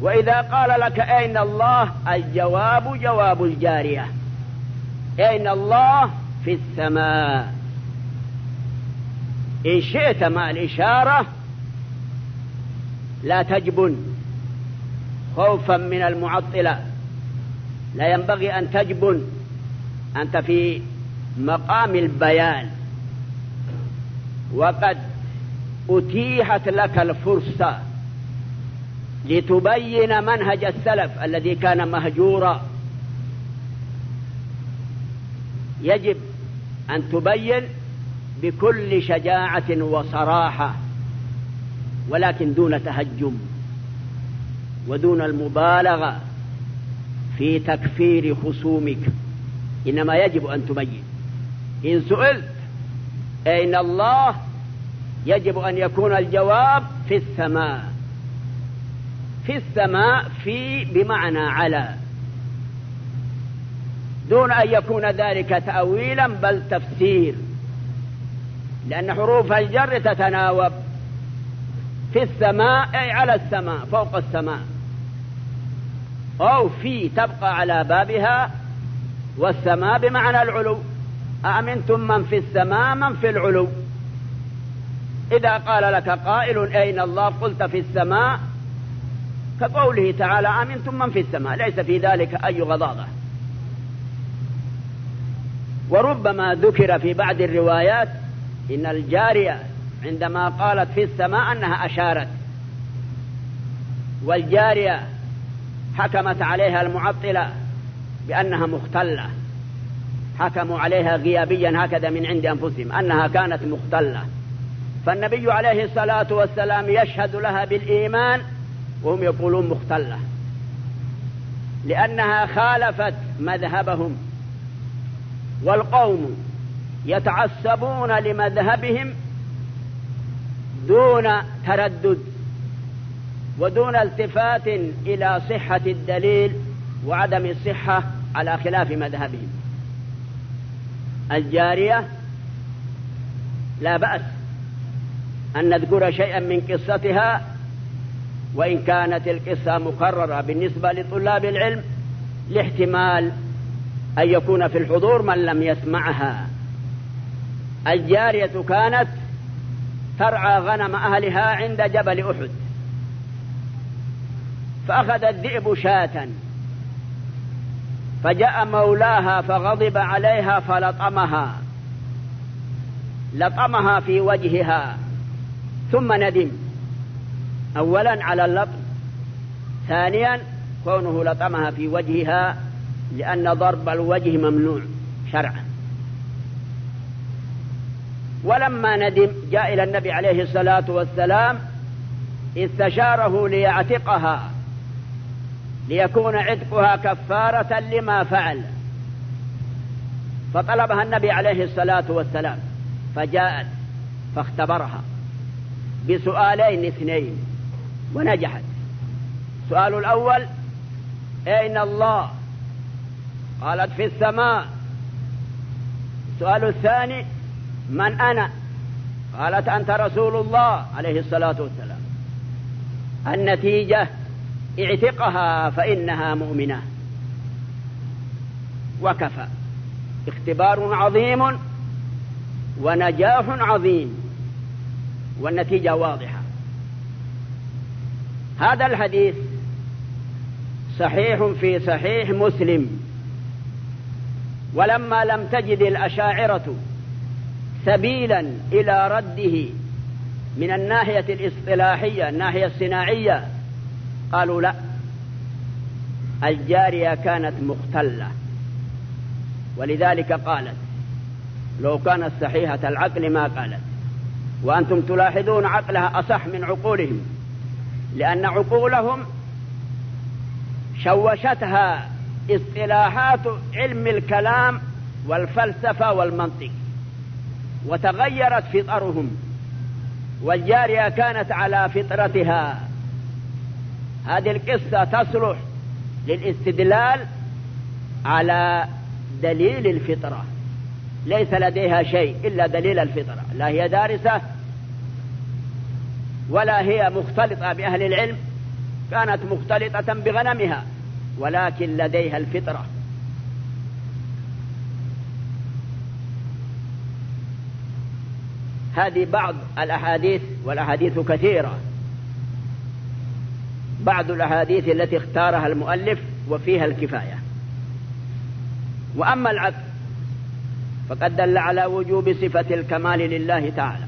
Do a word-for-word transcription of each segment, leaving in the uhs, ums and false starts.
وإذا قال لك أين الله؟ الجواب جواب الجارية، أين الله؟ في السماء. إن شئت مع الإشارة لا تجبن خوفا من المعطلة، لا ينبغي أن تجبن، أنت في مقام البيان، وقد أتيحت لك الفرصة لتبين منهج السلف الذي كان مهجورا. يجب أن تبين بكل شجاعة وصراحة، ولكن دون تهجم ودون المبالغة في تكفير خصومك، إنما يجب أن تبين. إن سئلت أين الله يجب أن يكون الجواب في السماء. في السماء في بمعنى على، دون أن يكون ذلك تأويلا بل تفسير، لأن حروف الجر تتناوب. في السماء أي على السماء، فوق السماء، أو في تبقى على بابها، والسماء بمعنى العلو. أأمنتم من في السماء من في العلو. إذا قال لك قائل أين الله قلت في السماء، كقوله تعالى أأمنتم من في السماء، ليس في ذلك أي غضاضة. وربما ذكر في بعض الروايات إن الجارية عندما قالت في السماء أنها أشارت، والجارية حكمت عليها المعطلة بأنها مختلة، حكموا عليها غيابيا هكذا من عند أنفسهم أنها كانت مختلة، فالنبي عليه الصلاة والسلام يشهد لها بالإيمان وهم يقولون مختلة، لأنها خالفت مذهبهم، والقوم يتعصبون لمذهبهم دون تردد ودون التفات إلى صحة الدليل وعدم الصحة على خلاف مذهبهم. الجارية لا بأس أن نذكر شيئا من قصتها، وإن كانت القصة مكررة بالنسبة لطلاب العلم لاحتمال أن يكون في الحضور من لم يسمعها. الجارية كانت ترعى غنم أهلها عند جبل أحد، فأخذ الذئب شاة، فجاء مولاها فغضب عليها فلطمها، لطمها في وجهها، ثم ندم أولا على اللطم، ثانيا كونه لطمها في وجهها لأن ضرب الوجه ممنوع شرعا. ولما ندم جاء إلى النبي عليه الصلاة والسلام استشاره ليعتقها ليكون عتقها كفارة لما فعل، فطلبها النبي عليه الصلاة والسلام، فجاءت فاختبرها بسؤالين اثنين ونجحت. السؤال الأول أين الله؟ قالت في السماء. السؤال الثاني من أنا؟ قالت أنت رسول الله عليه الصلاة والسلام. النتيجة اعتقها فإنها مؤمنة، وكفى. اختبار عظيم ونجاح عظيم، والنتيجة واضحة. هذا الحديث صحيح في صحيح مسلم، ولما لم تجد الأشاعرة سبيلا إلى رده من الناحية الاصطلاحية الناحية الصناعية قالوا لا، الجارية كانت مختلة، ولذلك قالت لو كانت صحيحة العقل ما قالت. وأنتم تلاحظون عقلها أصح من عقولهم، لأن عقولهم شوشتها اصطلاحات علم الكلام والفلسفة والمنطق، وتغيرت فطرهم، والجارية كانت على فطرتها. هذه القصة تصلح للاستدلال على دليل الفطرة، ليس لديها شيء إلا دليل الفطرة، لا هي دارسة ولا هي مختلطة بأهل العلم كانت مختلطة بغنمها، ولكن لديها الفطرة. هذه بعض الأحاديث، والأحاديث كثيرة. بعض الأحاديث التي اختارها المؤلف وفيها الكفاية. وأما العبد فقد دل على وجوب صفة الكمال لله تعالى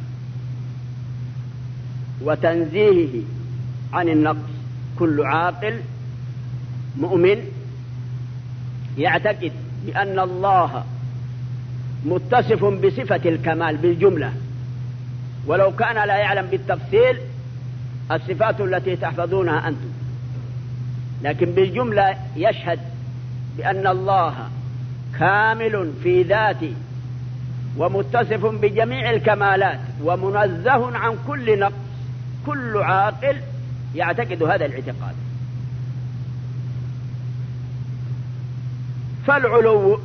وتنزيهه عن النقص. كل عاقل مؤمن يعتقد بأن الله متصف بصفة الكمال بالجملة، ولو كان لا يعلم بالتفصيل الصفات التي تحفظونها أنتم، لكن بالجملة يشهد بأن الله كامل في ذاته ومتصف بجميع الكمالات ومنزه عن كل نقص. كل عاقل يعتقد هذا الاعتقاد. فالعلو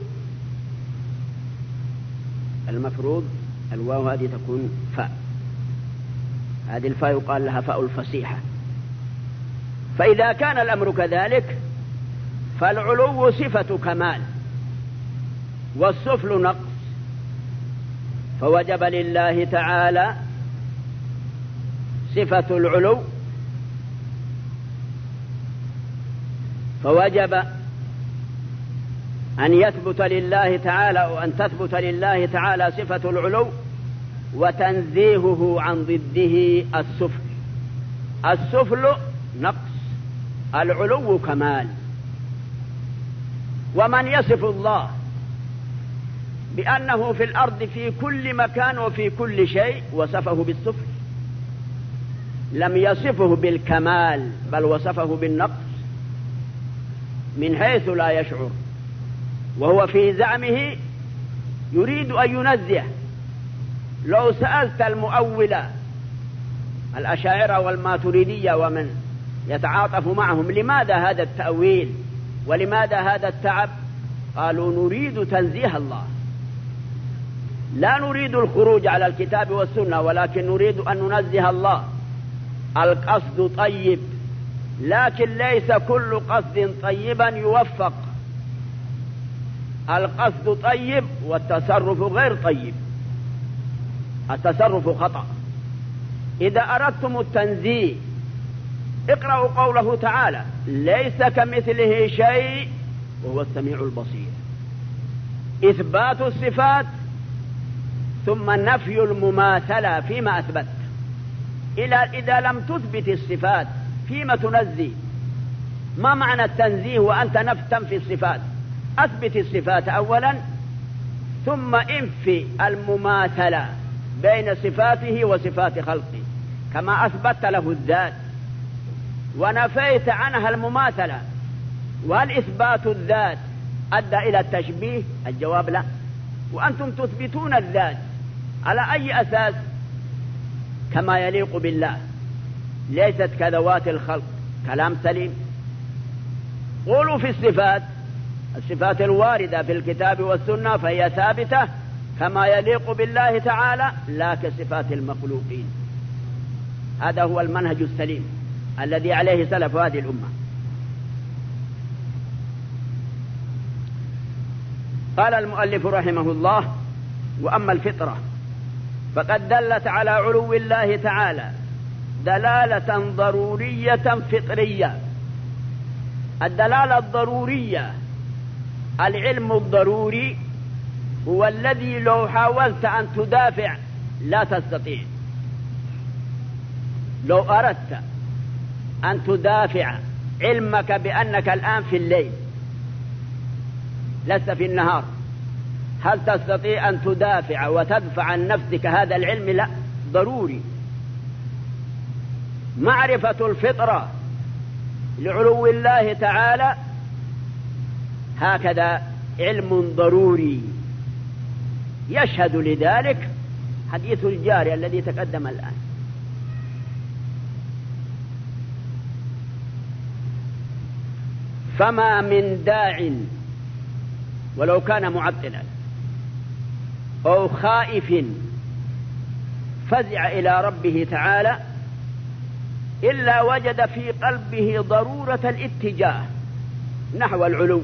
المفروض الواو هذه تكون فاء، هذه الفاء يقال لها فاء الفصيحة. فإذا كان الأمر كذلك فالعلو صفة كمال والسفل نقص، فوجب لله تعالى صفة العلو، فوجب أن يثبت لله تعالى وأن تثبت لله تعالى صفة العلو وتنزيهه عن ضده السفل. السفل نقص، العلو كمال. ومن يصف الله بأنه في الأرض في كل مكان وفي كل شيء وصفه بالسفل، لم يصفه بالكمال بل وصفه بالنقص من حيث لا يشعر، وهو في زعمه يريد أن ينزه. لو سألت المؤولة الأشاعرة والماتريدية ومن يتعاطف معهم لماذا هذا التأويل ولماذا هذا التعب، قالوا نريد تنزيه الله، لا نريد الخروج على الكتاب والسنة، ولكن نريد أن ننزه الله. القصد طيب، لكن ليس كل قصد طيبا يوفق. القصد طيب والتصرف غير طيب، التصرف خطأ. إذا أردتم التنزيه اقرأوا قوله تعالى ليس كمثله شيء وهو السميع البصير. إثبات الصفات ثم نفي المماثلة فيما أثبت. إذا لم تثبت الصفات فيما تنزي؟ ما معنى التنزيه وأنت تنفي الصفات؟ أثبت الصفات أولا ثم انفي المماثلة بين صفاته وصفات خلقه، كما أثبت له الذات ونفيت عنها المماثلة. وهل إثبات الذات أدى إلى التشبيه؟ الجواب لا. وأنتم تثبتون الذات على أي أساس؟ كما يليق بالله، ليست كذوات الخلق. كلام سليم. قولوا في الصفات، الصفات الواردة في الكتاب والسنة فهي ثابتة كما يليق بالله تعالى لا كصفات المخلوقين. هذا هو المنهج السليم الذي عليه سلف هذه الأمة. قال المؤلف رحمه الله: وأما الفطرة فقد دلت على علو الله تعالى دلالة ضرورية فطرية. الدلالة الضرورية، العلم الضروري هو الذي لو حاولت أن تدافع لا تستطيع. لو أردت أن تدافع علمك بأنك الآن في الليل لست في النهار، هل تستطيع أن تدافع وتدفع عن نفسك هذا العلم؟ لا، ضروري. معرفة الفطرة لعلو الله تعالى هكذا علم ضروري. يشهد لذلك حديث الجارية الذي تقدم الآن. فما من داع ولو كان معطلا أو خائف فزع إلى ربه تعالى إلا وجد في قلبه ضرورة الاتجاه نحو العلو،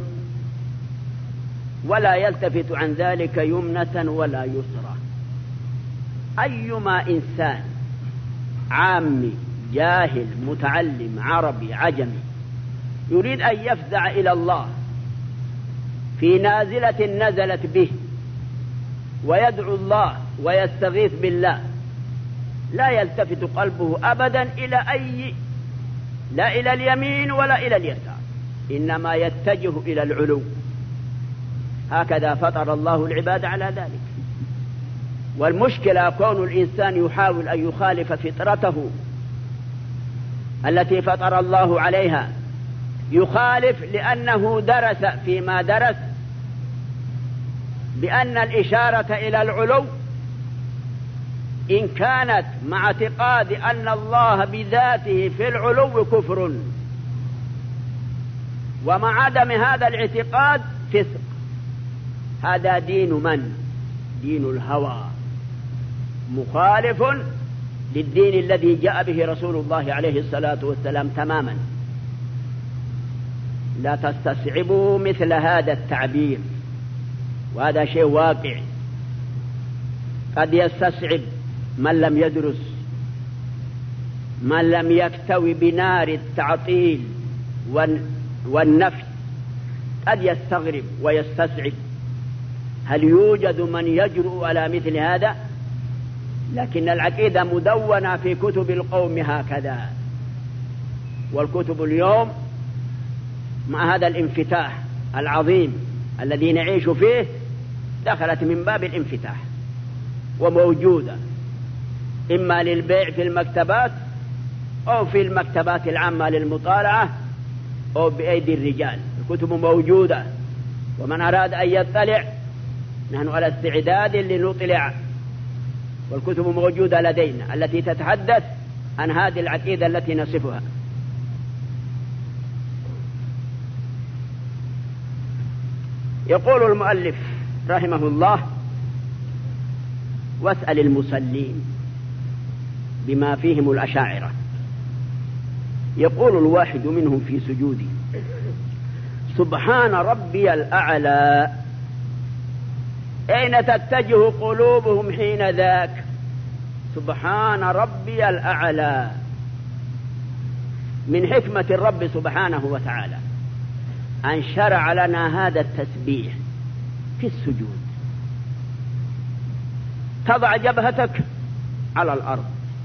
ولا يلتفت عن ذلك يمنة ولا يسرى. أيما إنسان عامي جاهل متعلم عربي عجمي يريد أن يفزع إلى الله في نازلة نزلت به ويدعو الله ويستغيث بالله، لا يلتفت قلبه أبدا إلى أي لا إلى اليمين ولا إلى اليسار، إنما يتجه إلى العلو. هكذا فطر الله العباد على ذلك. والمشكلة كون الإنسان يحاول أن يخالف فطرته التي فطر الله عليها، يخالف لأنه درس فيما درس بأن الإشارة إلى العلو إن كانت مع اعتقاد أن الله بذاته في العلو كفر، ومع عدم هذا الاعتقاد فسق. هذا دين من؟ دين الهوى، مخالف للدين الذي جاء به رسول الله عليه الصلاة والسلام تماما. لا تستصعبوا مثل هذا التعبير، وهذا شيء واقع. قد يستصعب من لم يدرس، من لم يكتوي بنار التعطيل والنفي، قد يستغرب ويستصعب هل يوجد من يجرؤ على مثل هذا؟ لكن العقيدة مدونة في كتب القوم هكذا. والكتب اليوم مع هذا الانفتاح العظيم الذي نعيش فيه دخلت من باب الانفتاح، وموجودة إما للبيع في المكتبات أو في المكتبات العامة للمطالعة أو بأيدي الرجال. الكتب موجودة، ومن أراد أن يطلع نحن على استعداد لنطلع، والكتب موجودة لدينا التي تتحدث عن هذه العقيدة التي نصفها. يقول المؤلف رحمه الله: واسأل المصلين بما فيهم الأشاعرة. يقول الواحد منهم في سجوده: سبحان ربي الأعلى. أين تتجه قلوبهم حين ذاك؟ سبحان ربي الأعلى. من حكمة الرب سبحانه وتعالى أن شرع لنا هذا التسبيح في السجود. تضع جبهتك على الأرض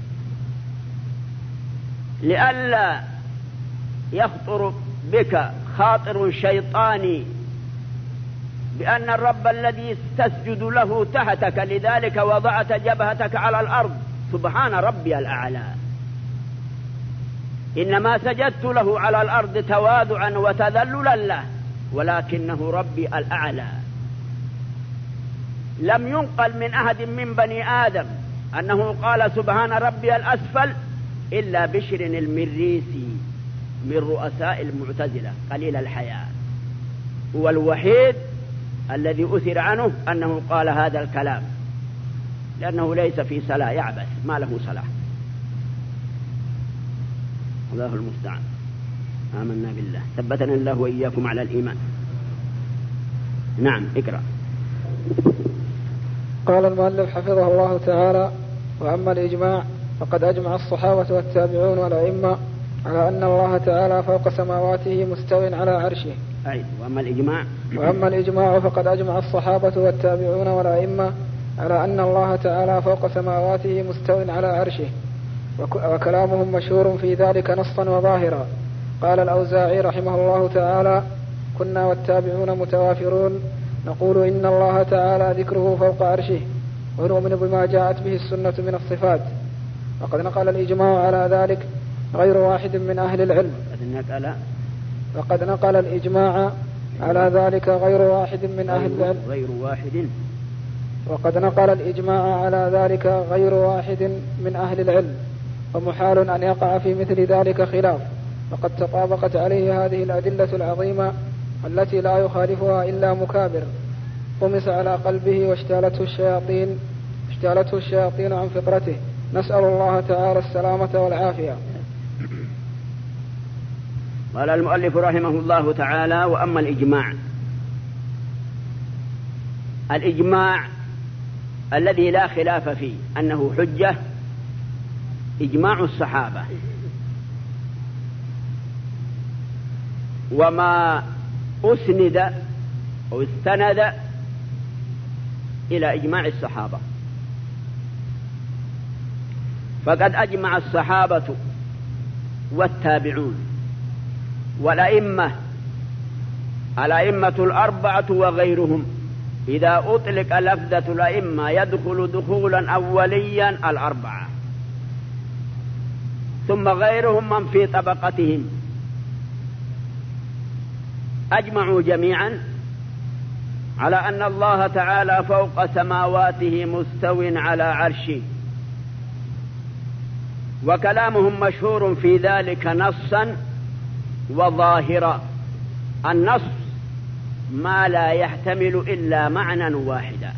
لئلا يخطر بك خاطر شيطاني بأن الرب الذي تسجد له تحتك، لذلك وضعت جبهتك على الأرض. سبحان ربي الأعلى. إنما سجدت له على الأرض تواضعا وتذللا له، ولكنه ربي الأعلى. لم ينقل من أحد من بني آدم أنه قال سبحان ربي الأسفل إلا بشر المريسي من رؤساء المعتزلة قليل الحياة، هو الوحيد الذي أثر عنه أنه قال هذا الكلام، لأنه ليس في صلاة، يعبث ما له صلاة. الله المستعان. آمنا بالله، ثبتنا الله وإياكم على الإيمان. نعم، اقرأ. قال المؤلف حفظه الله تعالى: وأما الإجماع فقد أجمع الصحابة والتابعون والأئمة على أن الله تعالى فوق سماواته مستو على عرشه. أي وأما الإجماع وأما الإجماع فقد أجمع الصحابة والتابعون والأئمة على أن الله تعالى فوق سماواته مستو على عرشه، وكلامهم مشهور في ذلك نصا وظاهرا. قال الأوزاعي رحمه الله تعالى: كنا والتابعون متوافرون نقول إن الله تعالى ذكره فوق عرشه، ونؤمن بما جاءت به السنة من الصفات. وقد نقل الإجماع على ذلك غير واحد من أهل العلم وقد نقل الإجماع على ذلك غير واحد من أهل العلم غير واحد وقد نقل الإجماع على ذلك غير واحد من أهل العلم، ومحال أن يقع في مثل ذلك خلاف، وقد تطابقت عليه هذه الأدلة العظيمة التي لا يخالفها إلا مكابر طمس على قلبه واشتالته الشياطين اشتالته الشياطين عن فطرته. نسأل الله تعالى السلامة والعافية. قال المؤلف رحمه الله تعالى: وأما الإجماع الإجماع الذي لا خلاف فيه أنه حجة إجماع الصحابة، وما أسند أو استند إلى إجماع الصحابة، فقد أجمع الصحابة والتابعون والأئمة الأئمة الأربعة وغيرهم. إذا أطلق لفظة الأئمة يدخل دخولا أوليا الأربعة، ثم غيرهم من في طبقتهم، أجمعوا جميعا على أن الله تعالى فوق سماواته مستو على عرشه، وكلامهم مشهور في ذلك نصا وظاهرا. النص ما لا يحتمل إلا معنى واحدا،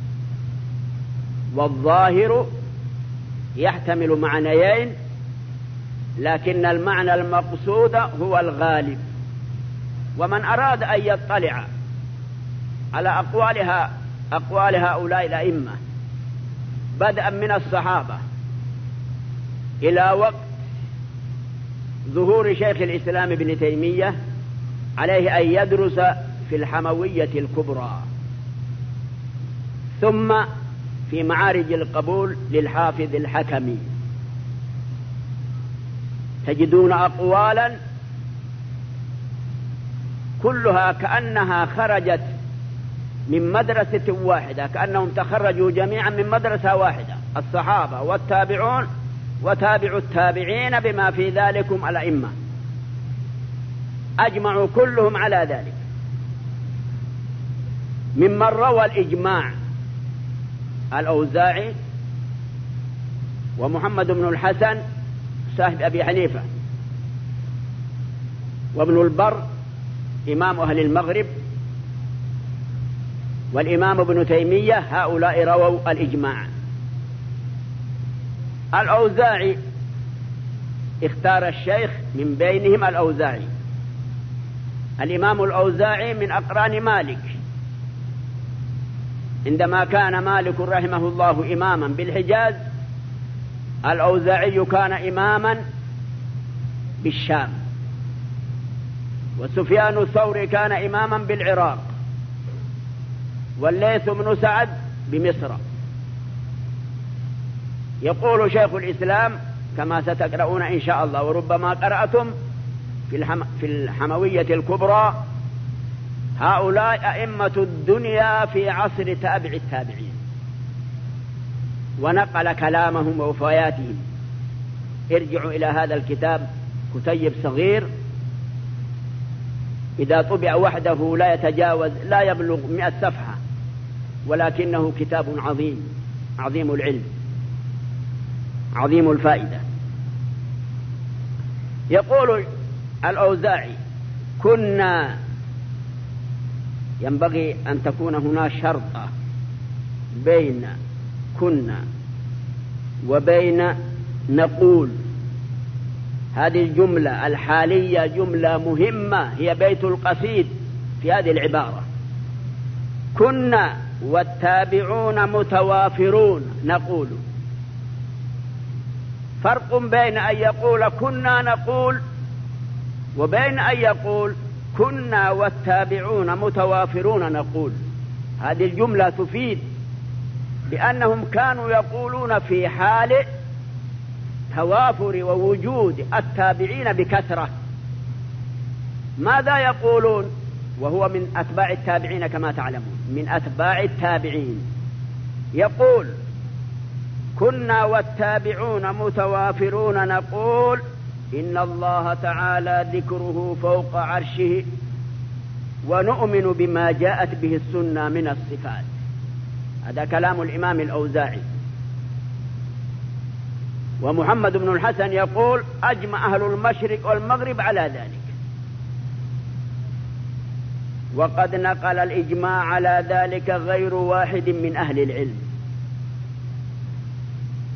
والظاهر يحتمل معنيين لكن المعنى المقصود هو الغالب. ومن أراد أن يطلع على أقوالها أقوال هؤلاء الأئمة بدءا من الصحابة إلى وقت ظهور شيخ الإسلام ابن تيمية، عليه أن يدرس في الحموية الكبرى، ثم في معارج القبول للحافظ الحكمي، تجدون أقوالا كلها كأنها خرجت من مدرسة واحدة، كأنهم تخرجوا جميعا من مدرسة واحدة، الصحابة والتابعون وتابع التابعين بما في ذلكم الأئمة، أجمعوا كلهم على ذلك. ممن روى الإجماع الأوزاعي ومحمد بن الحسن صاحب أبي حنيفة، وابن البر إمام أهل المغرب، والإمام ابن تيمية، هؤلاء رووا الإجماع. الأوزاعي اختار الشيخ من بينهم الأوزاعي. الإمام الأوزاعي من أقران مالك، عندما كان مالك رحمه الله إماما بالحجاز، الأوزاعي كان إماما بالشام، وسفيان الثوري كان إماما بالعراق، والليث بن سعد بمصر. يقول شيخ الإسلام كما ستقرؤون إن شاء الله، وربما قرأتم في, الحم في الحموية الكبرى: هؤلاء أئمة الدنيا في عصر تابع التابعين، ونقل كلامهم ووفياتهم. ارجعوا إلى هذا الكتاب، كتيب صغير إذا طبع وحده لا يتجاوز لا يبلغ مئة صفحة، ولكنه كتاب عظيم عظيم العلم عظيم الفائدة. يقول الأوزاعي: كنا، ينبغي أن تكون هنا شرطة بين كنا وبين نقول. هذه الجملة الحالية جملة مهمة، هي بيت القصيد في هذه العبارة. كنا والتابعون متوافرون نقول. فرق بين أن يقول كنا نقول وبين أن يقول كنا والتابعون متوافرون نقول. هذه الجملة تفيد بأنهم كانوا يقولون في حال توافر ووجود التابعين بكثرة. ماذا يقولون وهو من أتباع التابعين كما تعلمون، من أتباع التابعين؟ يقول: كنا والتابعون متوافرون نقول إن الله تعالى ذكره فوق عرشه، ونؤمن بما جاءت به السنة من الصفات. هذا كلام الإمام الأوزاعي. ومحمد بن الحسن يقول: أجمع أهل المشرق والمغرب على ذلك. وقد نقل الإجماع على ذلك غير واحد من أهل العلم.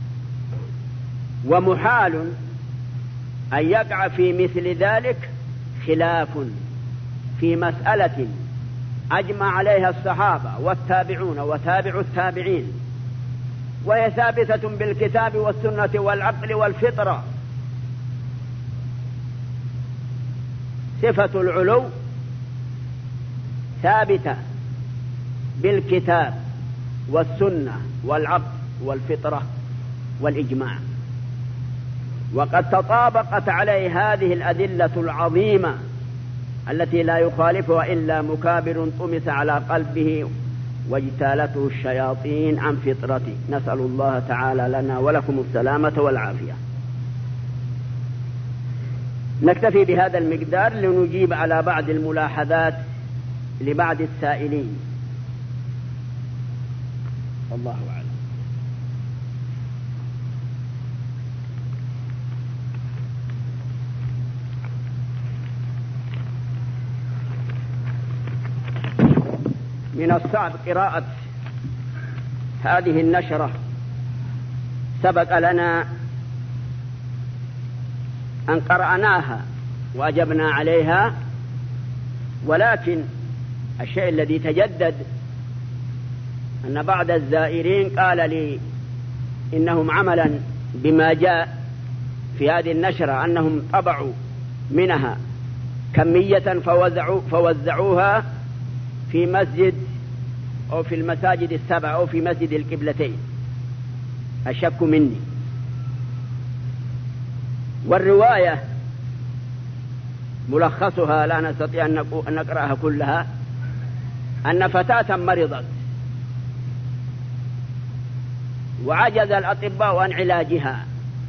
ومحال أن يقع في مثل ذلك خلاف في مسألة أجمع عليها الصحابة والتابعون وتابع التابعين، وهي ثابتة بالكتاب والسنة والعقل والفطرة، صفة العلو ثابتة بالكتاب والسنة والعقل والفطرة والإجماع، وقد تطابقت عليه هذه الأدلة العظيمة التي لا يخالفها إلا مكابر طمس على قلبه واجتالته الشياطين عن فطرته. نسأل الله تعالى لنا ولكم السلامة والعافية. نكتفي بهذا المقدار لنجيب على بعض الملاحظات لبعض السائلين. والله أعلم. من الصعب قراءة هذه النشرة. سبق لنا أن قرأناها وأجبنا عليها، ولكن الشيء الذي تجدد أن بعض الزائرين قال لي إنهم عملا بما جاء في هذه النشرة أنهم طبعوا منها كمية فوزعوا فوزعوها في مسجد أو في المساجد السبع أو في مسجد القبلتين. أشك مني. والرواية ملخصها لا نستطيع أن نقرأها كلها، أن فتاة مرضت وعجز الأطباء عن علاجها،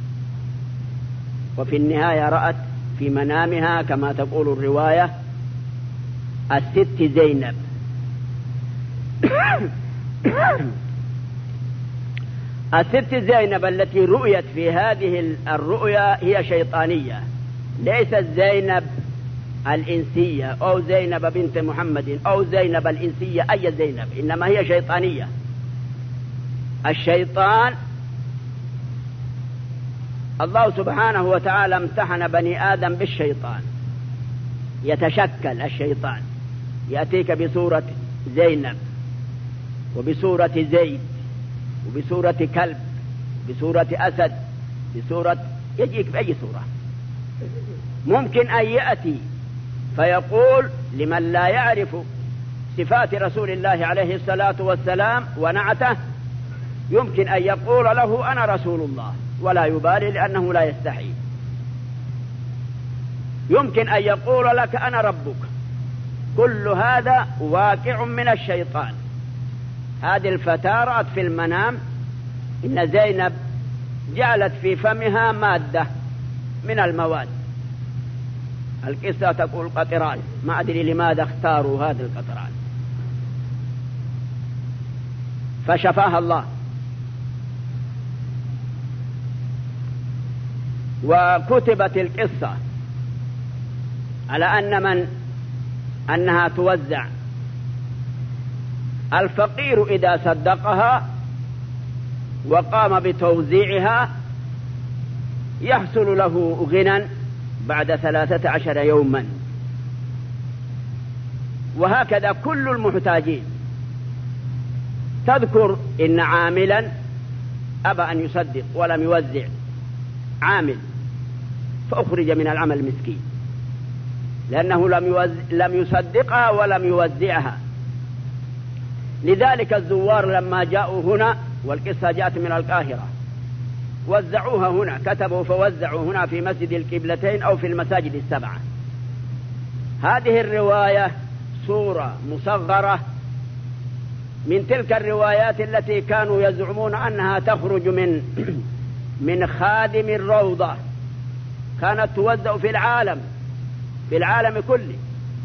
وفي النهاية رأت في منامها كما تقول الرواية الست زينب. الست زينب التي رؤيت في هذه الرؤيا هي شيطانية، ليست زينب الإنسية أو زينب بنت محمد أو زينب الإنسية أي زينب، إنما هي شيطانية. الشيطان الله سبحانه وتعالى امتحن بني آدم بالشيطان، يتشكل الشيطان، يأتيك بصورة زينب وبصورة زيد وبصورة كلب بصورة أسد بصورة، يجيك بأي صورة. ممكن أن يأتي فيقول لمن لا يعرف صفات رسول الله عليه الصلاة والسلام ونعته، يمكن أن يقول له أنا رسول الله ولا يبالي لأنه لا يستحي. يمكن أن يقول لك أنا ربك. كل هذا واقع من الشيطان. هذه الفتاة رأت في المنام إن زينب جعلت في فمها مادة من المواد. القصة تقول قطران، ما أدري لماذا اختاروا هذا القطران، فشفاها الله. وكتبت القصة على أن من أنها توزع. الفقير إذا صدقها وقام بتوزيعها يحصل له غنى بعد ثلاثة عشر يوما، وهكذا كل المحتاجين. تذكر إن عاملا أبى أن يصدق ولم يوزع، عامل فأخرج من العمل المسكين لأنه لم لم يصدقها ولم يوزعها. لذلك الزوار لما جاءوا هنا، والقصة جاءت من القاهرة، وزعوها هنا، كتبوا فوزعوا هنا في مسجد القبلتين أو في المساجد السبعة. هذه الرواية صورة مصغرة من تلك الروايات التي كانوا يزعمون أنها تخرج من من خادم الروضة، كانت توزع في العالم في العالم كله.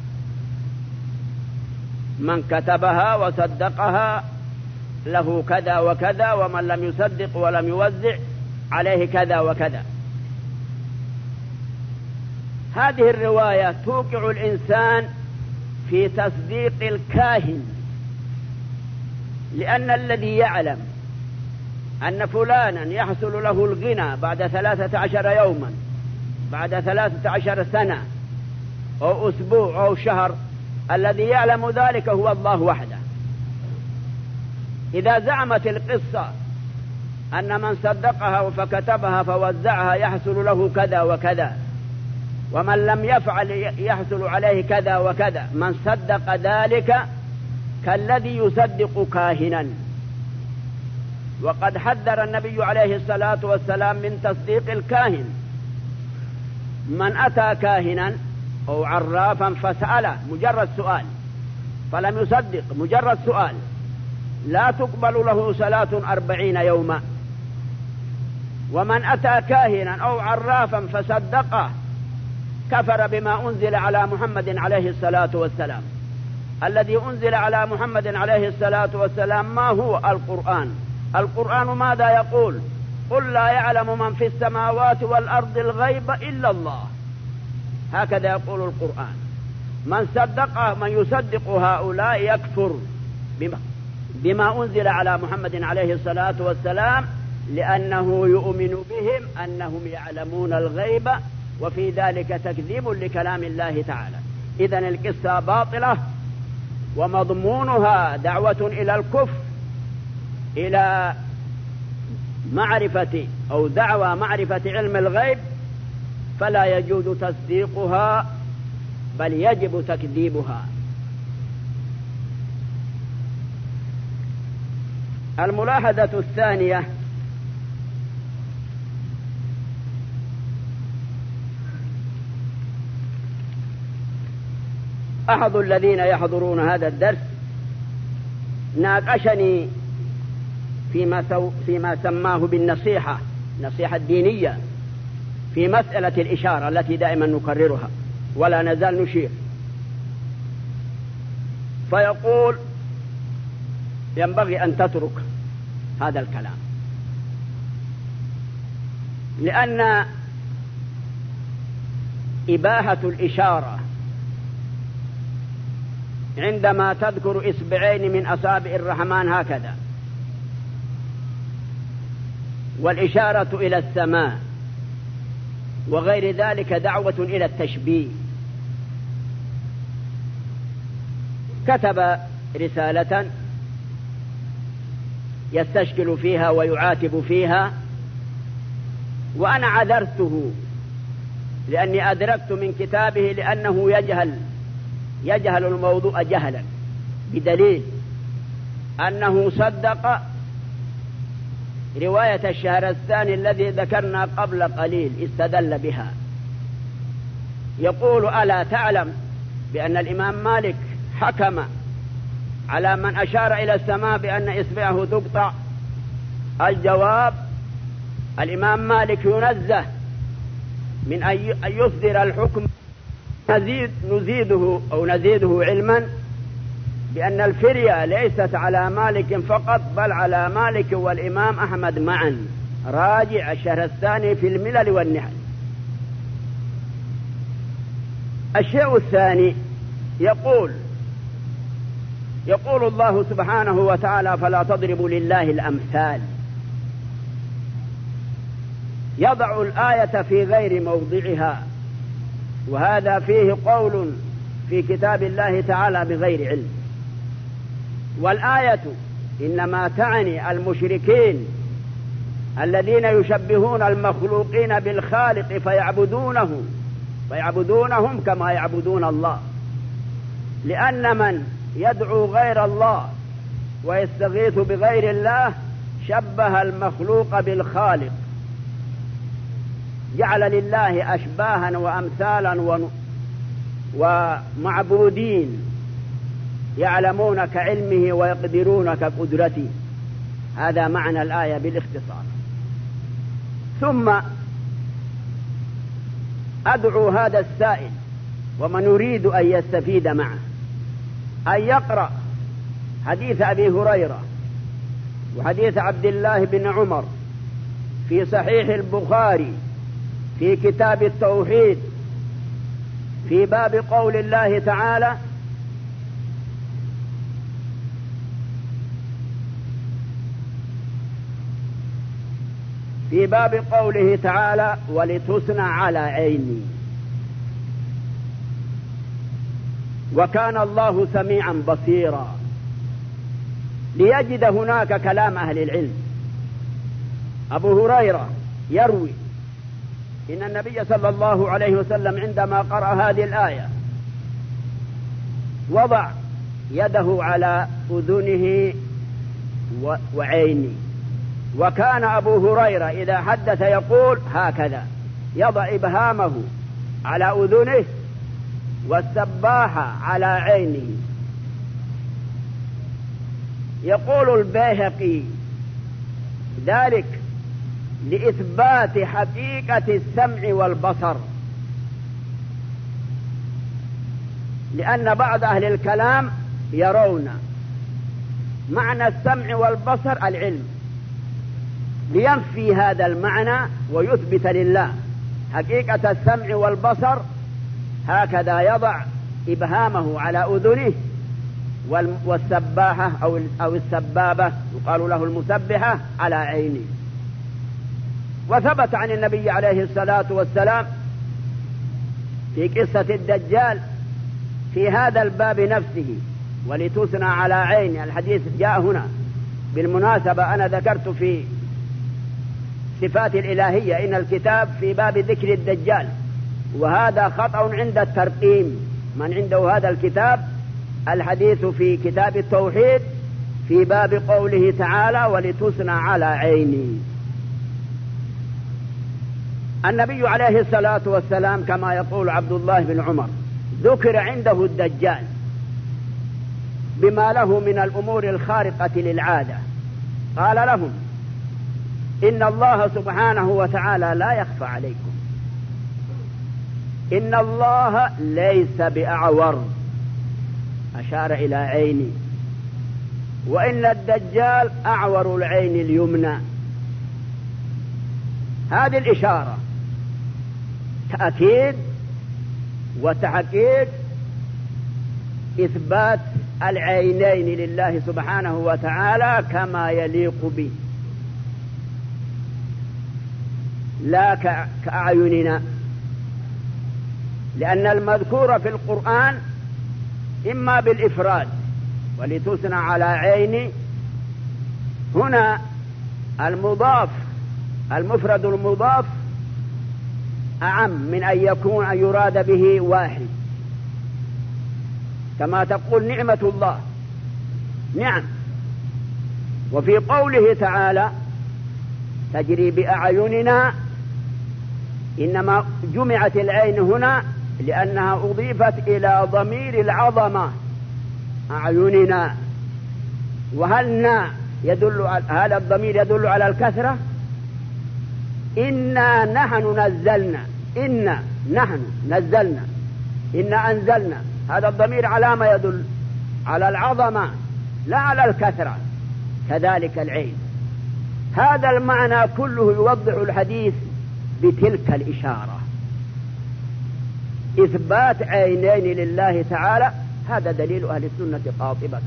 من كتبها وصدقها له كذا وكذا، ومن لم يصدق ولم يوزع عليه كذا وكذا. هذه الرواية توقع الإنسان في تصديق الكاهن، لأن الذي يعلم أن فلانا يحصل له الغنى بعد ثلاثة عشر يوما، بعد ثلاثة عشر سنة، أو أسبوع أو شهر، الذي يعلم ذلك هو الله وحده. إذا زعمت القصة أن من صدقها فكتبها فوزعها يحصل له كذا وكذا، ومن لم يفعل يحصل عليه كذا وكذا، من صدق ذلك كالذي يصدق كاهنا. وقد حذر النبي عليه الصلاة والسلام من تصديق الكاهن. من أتى كاهنا أو عرافا فسأله مجرد سؤال فلم يصدق، مجرد سؤال، لا تقبل له صلاة أربعين يوما. ومن أتى كاهنا أو عرافا فصدقه كفر بما أنزل على محمد عليه الصلاة والسلام. الذي أنزل على محمد عليه الصلاة والسلام ما هو؟ القرآن. القرآن ماذا يقول؟ قل لا يعلم من في السماوات والأرض الغيب إلا الله. هكذا يقول القرآن. من صدق من يصدق هؤلاء يكفر بما, بما أنزل على محمد عليه الصلاة والسلام، لأنه يؤمن بهم أنهم يعلمون الغيب، وفي ذلك تكذيب لكلام الله تعالى. إذن القصة باطلة ومضمونها دعوة إلى الكفر، إلى معرفة أو دعوى معرفة علم الغيب، فلا يجوز تصديقها بل يجب تكذيبها. الملاحظة الثانية: أحد الذين يحضرون هذا الدرس ناقشني فيما, سو فيما سماه بالنصيحة، نصيحة الدينية، في مسألة الإشارة التي دائما نكررها ولا نزال نشير. فيقول ينبغي أن تترك هذا الكلام، لأن إباحة الإشارة عندما تذكر إصبعين من أصابع الرحمن هكذا، والإشارة إلى السماء وغير ذلك دعوة إلى التشبيه. كتب رسالة يستشكل فيها ويعاتب فيها، وأنا عذرته لأني أدركت من كتابه لأنه يجهل يجهل الموضوع جهلا، بدليل أنه صدق رواية الشهرستاني الذي ذكرنا قبل قليل، استدل بها. يقول: ألا تعلم بأن الإمام مالك حكم على من أشار إلى السماء بأن إصبعه تقطع؟ الجواب: الإمام مالك ينزه من أن يصدر الحكم. نزيد نزيده أو نزيده علما بأن الفرية ليست على مالك فقط، بل على مالك والإمام أحمد معا. راجع الشهرستاني في الملل والنحل. الشيء الثاني يقول يقول الله سبحانه وتعالى: فلا تضربوا لله الأمثال. يضع الآية في غير موضعها، وهذا فيه قول في كتاب الله تعالى بغير علم. والآية إنما تعني المشركين الذين يشبهون المخلوقين بالخالق فيعبدونه فيعبدونهم كما يعبدون الله، لأن من يدعو غير الله ويستغيث بغير الله شبه المخلوق بالخالق، جعل لله أشباها وأمثالا ومعبودين يعلمون كعلمه ويقدرون كقدرته. هذا معنى الآية بالاختصار. ثم أدعو هذا السائل ومن يريد أن يستفيد معه أن يقرأ حديث أبي هريرة وحديث عبد الله بن عمر في صحيح البخاري في كتاب التوحيد في باب قول الله تعالى: في باب قوله تعالى: ولتصنع على عيني. وكان الله سميعا بصيرا، ليجد هناك كلام أهل العلم. أبو هريرة يروي إن النبي صلى الله عليه وسلم عندما قرأ هذه الآية وضع يده على أذنه وعينه، وكان أبو هريرة إذا حدث يقول هكذا، يضع إبهامه على أذنه والسباحة على عينه. يقول البيهقي ذلك لإثبات حقيقة السمع والبصر، لأن بعض أهل الكلام يرون معنى السمع والبصر العلم، لينفي هذا المعنى ويثبت لله حقيقة السمع والبصر. هكذا يضع إبهامه على أذنه والسباحة أو السبابة يقال له المسبحة على عينه. وثبت عن النبي عليه الصلاة والسلام في قصة الدجال في هذا الباب نفسه ولتصنع على عيني. الحديث جاء هنا بالمناسبة، أنا ذكرت في صفات الإلهية إن الكتاب في باب ذكر الدجال، وهذا خطأ عند الترقيم. من عنده هذا الكتاب الحديث في كتاب التوحيد في باب قوله تعالى ولتصنع على عيني. النبي عليه الصلاة والسلام كما يقول عبد الله بن عمر ذكر عنده الدجال بما له من الأمور الخارقة للعادة، قال لهم إن الله سبحانه وتعالى لا يخفى عليكم، إن الله ليس بأعور، أشار إلى عيني، وإن الدجال أعور العين اليمنى. هذه الإشارة تأكيد وتحقيق إثبات العينين لله سبحانه وتعالى كما يليق به، لا كأعيننا، لأن المذكور في القرآن إما بالإفراد ولتصنع على عيني، هنا المضاف المفرد المضاف أعم من أن يكون أن يراد به واحد، كما تقول نعمة الله نعم. وفي قوله تعالى تجري بأعيننا، إنما جمعت العين هنا لأنها أضيفت إلى ضمير العظمة أعيننا. وهل نا يدل على هذا الضمير يدل على الكثرة؟ إنا نحن نزلنا، إنا نحن نزلنا، إنا أنزلنا، هذا الضمير على ما يدل؟ على العظمة لا على الكثرة. كذلك العين، هذا المعنى كله يوضح الحديث بتلك الإشارة، إثبات عينين لله تعالى. هذا دليل أهل السنة قاطبة.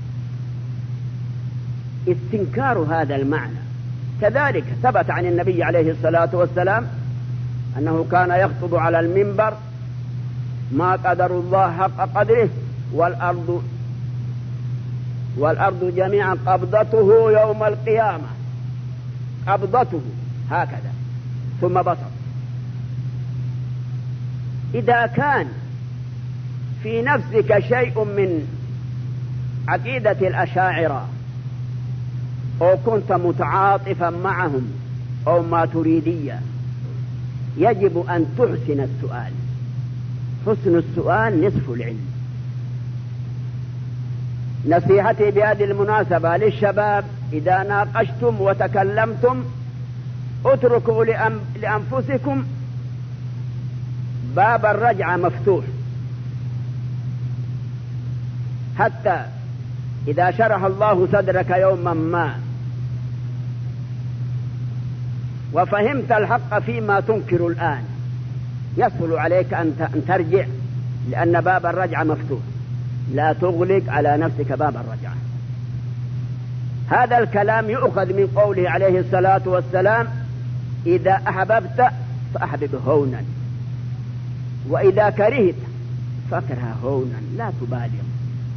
استنكار هذا المعنى كذلك ثبت عن النبي عليه الصلاة والسلام أنه كان يخطب على المنبر ما قدر الله حق قدره والأرض والأرض جميعا قبضته يوم القيامة، قبضته هكذا ثم بسط. إذا كان في نفسك شيء من عقيدة الأشاعرة أو كنت متعاطفا معهم أو ما تريدية، يجب أن تحسن السؤال. حسن السؤال نصف العلم. نصيحتي بهذه المناسبة للشباب إذا ناقشتم وتكلمتم اتركوا لأنفسكم باب الرجعة مفتوح، حتى إذا شرح الله صدرك يوما ما وفهمت الحق فيما تنكر الآن يسهل عليك أن ترجع، لأن باب الرجعة مفتوح. لا تغلق على نفسك باب الرجعة. هذا الكلام يؤخذ من قوله عليه الصلاة والسلام إذا أحببت فأحبب هونا، وإذا كرهت فاكرها هونا، لا تبالغ،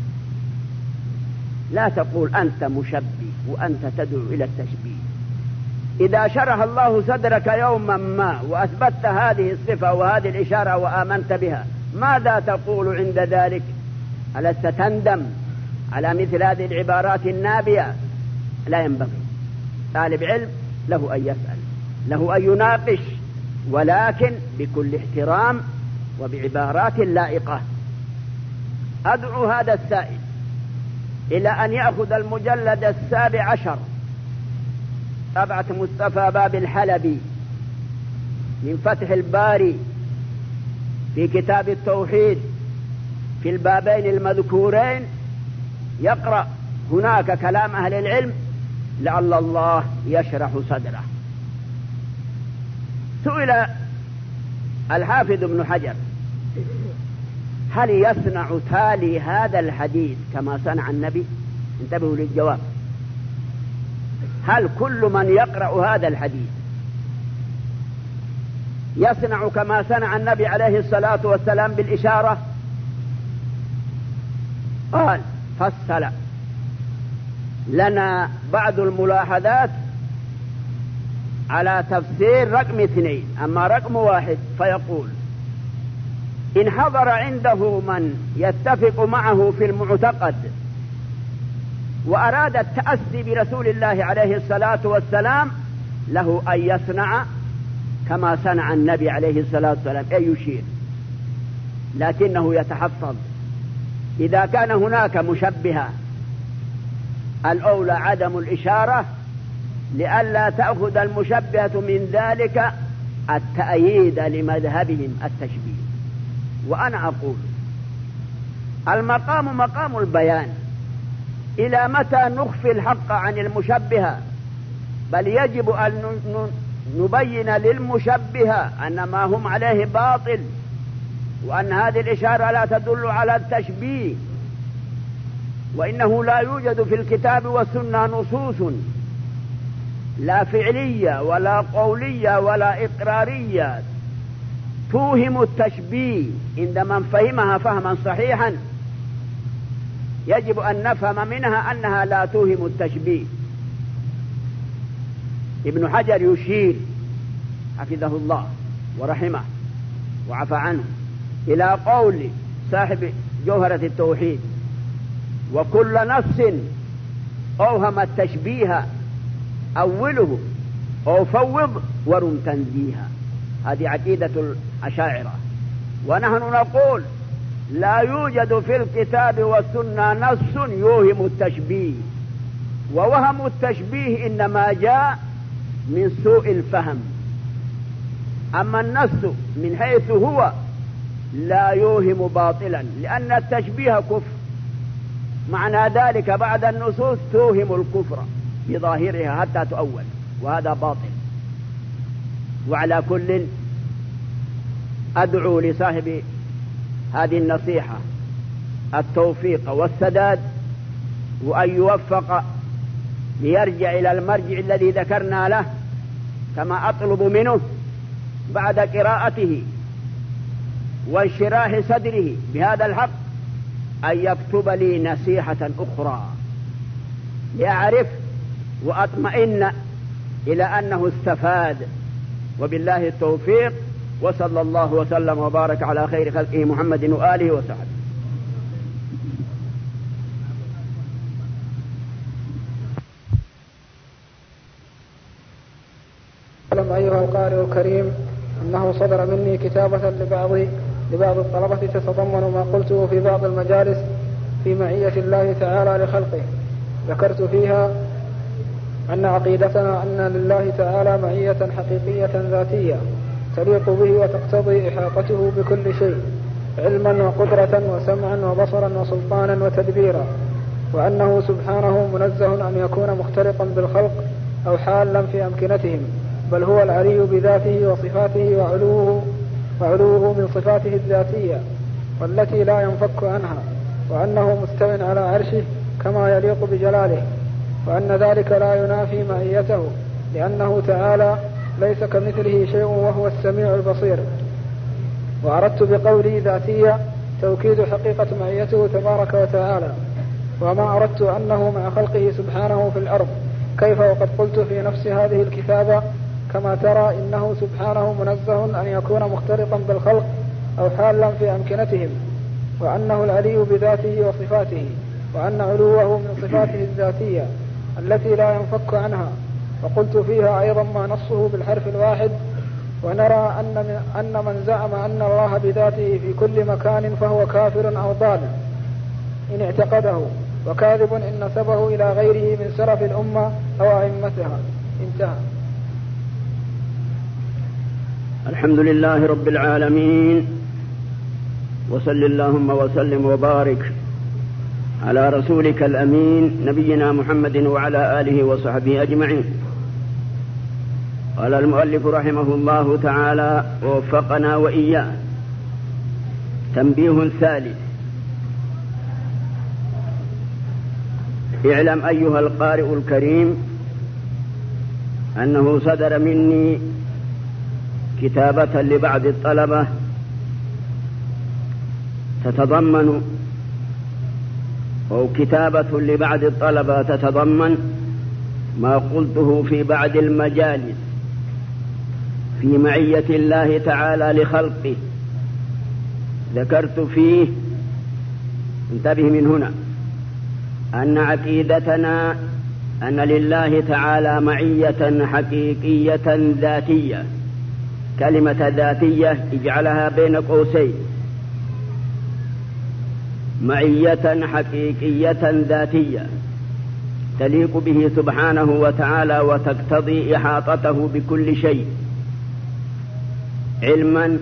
لا تقول أنت مشبه وأنت تدعو إلى التشبيه. إذا شرح الله صدرك يوما ما وأثبتت هذه الصفة وهذه الإشارة وآمنت بها، ماذا تقول عند ذلك؟ ألست تندم على مثل هذه العبارات النابية؟ لا ينبغي. طالب علم له أن يسأل، له أن يناقش، ولكن بكل احترام وبعبارات لائقة. أدعو هذا السائل إلى أن يأخذ المجلد السابع عشر طبعة مصطفى باب الحلبي من فتح الباري في كتاب التوحيد في البابين المذكورين، يقرأ هناك كلام أهل العلم لعل الله يشرح صدره. سئل الحافظ ابن حجر: هل يصنع تالي هذا الحديث كما صنع النبي؟ انتبهوا للجواب. هل كل من يقرأ هذا الحديث يصنع كما صنع النبي عليه الصلاة والسلام بالإشارة؟ قال: فصل لنا بعض الملاحظات على تفسير رقم اثنين. أما رقم واحد فيقول: إن حضر عنده من يتفق معه في المعتقد وأراد التأسي برسول الله عليه الصلاة والسلام، له أن يصنع كما صنع النبي عليه الصلاة والسلام، أي يشير، لكنه يتحفظ. إذا كان هناك مشبهة الأولى عدم الإشارة، لئلا تأخذ المشبهة من ذلك التأييد لمذهبهم التشبيه. وأنا أقول المقام مقام البيان، إلى متى نخفي الحق عن المشبهة؟ بل يجب أن نبين للمشبهة أن ما هم عليه باطل، وأن هذه الإشارة لا تدل على التشبيه، وإنه لا يوجد في الكتاب والسنة نصوص لا فعلية ولا قولية ولا إقرارية توهم التشبيه. عند من فهمها فهما صحيحا يجب أن نفهم منها أنها لا توهم التشبيه. ابن حجر يشير حفظه الله ورحمه وعفى عنه إلى قول صاحب جوهرة التوحيد: وكل نص أوهم التشبيه أوله أو فوض ورم تنزيها. هذه عقيدة الأشاعرة. ونحن نقول لا يوجد في الكتاب والسنة نص يوهم التشبيه، ووهم التشبيه إنما جاء من سوء الفهم. أما النص من حيث هو لا يوهم باطلا، لأن التشبيه كفر. معنى ذلك بعد النصوص توهم الكفر بظاهرها حتى تؤول، وهذا باطل. وعلى كل أدعو لصاحب هذه النصيحة التوفيق والسداد، وأن يوفق ليرجع إلى المرجع الذي ذكرنا له، كما أطلب منه بعد قراءته وانشراح صدره بهذا الحق أن يكتب لي نصيحة أخرى لأعرف وأطمئن إلى أنه استفاد. وبالله التوفيق، وصلى الله وسلم وبارك على خير خلقه محمد وآله وصحبه. أعلم أيها القارئ الكريم أنه صدر مني كتابة لبعض لبعض الطلبة تتضمن ما قلته في بعض المجالس في معية الله تعالى لخلقه. ذكرت فيها أن عقيدتنا أن لله تعالى معية حقيقية ذاتية تليق به وتقتضي إحاطته بكل شيء، علما وقدرة وسمعا وبصرا وسلطانا وتدبيرا، وأنه سبحانه منزه أن يكون مختلطا بالخلق أو حالا في أمكنتهم، بل هو العلي بذاته وصفاته وعلوه, وعلوه من صفاته الذاتية والتي لا ينفك عنها، وأنه مستو على عرشه كما يليق بجلاله، وأن ذلك لا ينافي معيته، لأنه تعالى ليس كمثله شيء وهو السميع البصير. وأردت بقولي ذاتية توكيد حقيقة معيته تبارك وتعالى. وما أردت أنه مع خلقه سبحانه في الأرض، كيف وقد قلت في نفس هذه الكتابة كما ترى إنه سبحانه منزه أن يكون مختلطا بالخلق أو حالا في أمكنتهم، وأنه العلي بذاته وصفاته، وأن علوه من صفاته الذاتية التي لا ينفك عنها. وقلت فيها أيضا ما نصه بالحرف الواحد. ونرى أن من, أن من زعم أن الله بذاته في كل مكان فهو كافر أو ضال إن اعتقده، وكاذب إن نسبه إلى غيره من سلف الأمة أو أئمتها. انتهى. الحمد لله رب العالمين، وصل اللهم وسلم وبارك على رسولك الأمين نبينا محمد وعلى آله وصحبه أجمعين. قال المؤلف رحمه الله تعالى ووفقنا وإياه. تنبيه ثالث: اعلم أيها القارئ الكريم أنه صدر مني كتابة لبعض الطلبة تتضمن أو كتابة لبعض الطلبة تتضمن ما قلته في بعض المجالس في معية الله تعالى لخلقه. ذكرت فيه، انتبه من هنا، أن عقيدتنا أن لله تعالى معية حقيقية ذاتية. كلمة ذاتية اجعلها بين قوسين، معية حقيقية ذاتية تليق به سبحانه وتعالى وتقتضي إحاطته بكل شيء، علما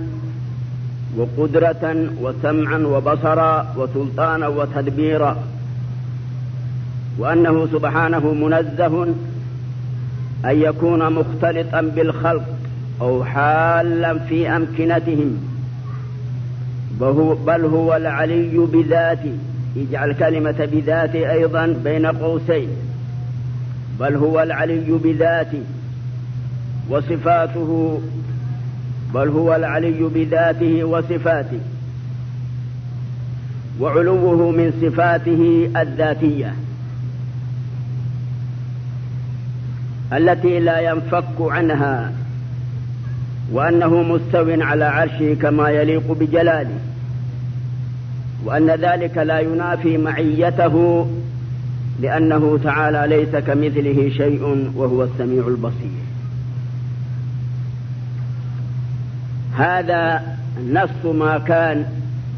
وقدرة وسمعا وبصرا وسلطانا وتدبيرا. وأنه سبحانه منزه أن يكون مختلطا بالخلق أو حالا في أمكنتهم، بل هو العلي بذاته. اجعل كلمة بذاته أيضا بين قوسين، بل هو العلي بذاته. وصفاته، بل هو العلي بذاته وصفاته. وعلوه من صفاته الذاتية التي لا ينفك عنها، وأنه مستو على عرشه كما يليق بجلاله، وأن ذلك لا ينافي معيته، لأنه تعالى ليس كمثله شيء وهو السميع البصير. هذا نص ما كان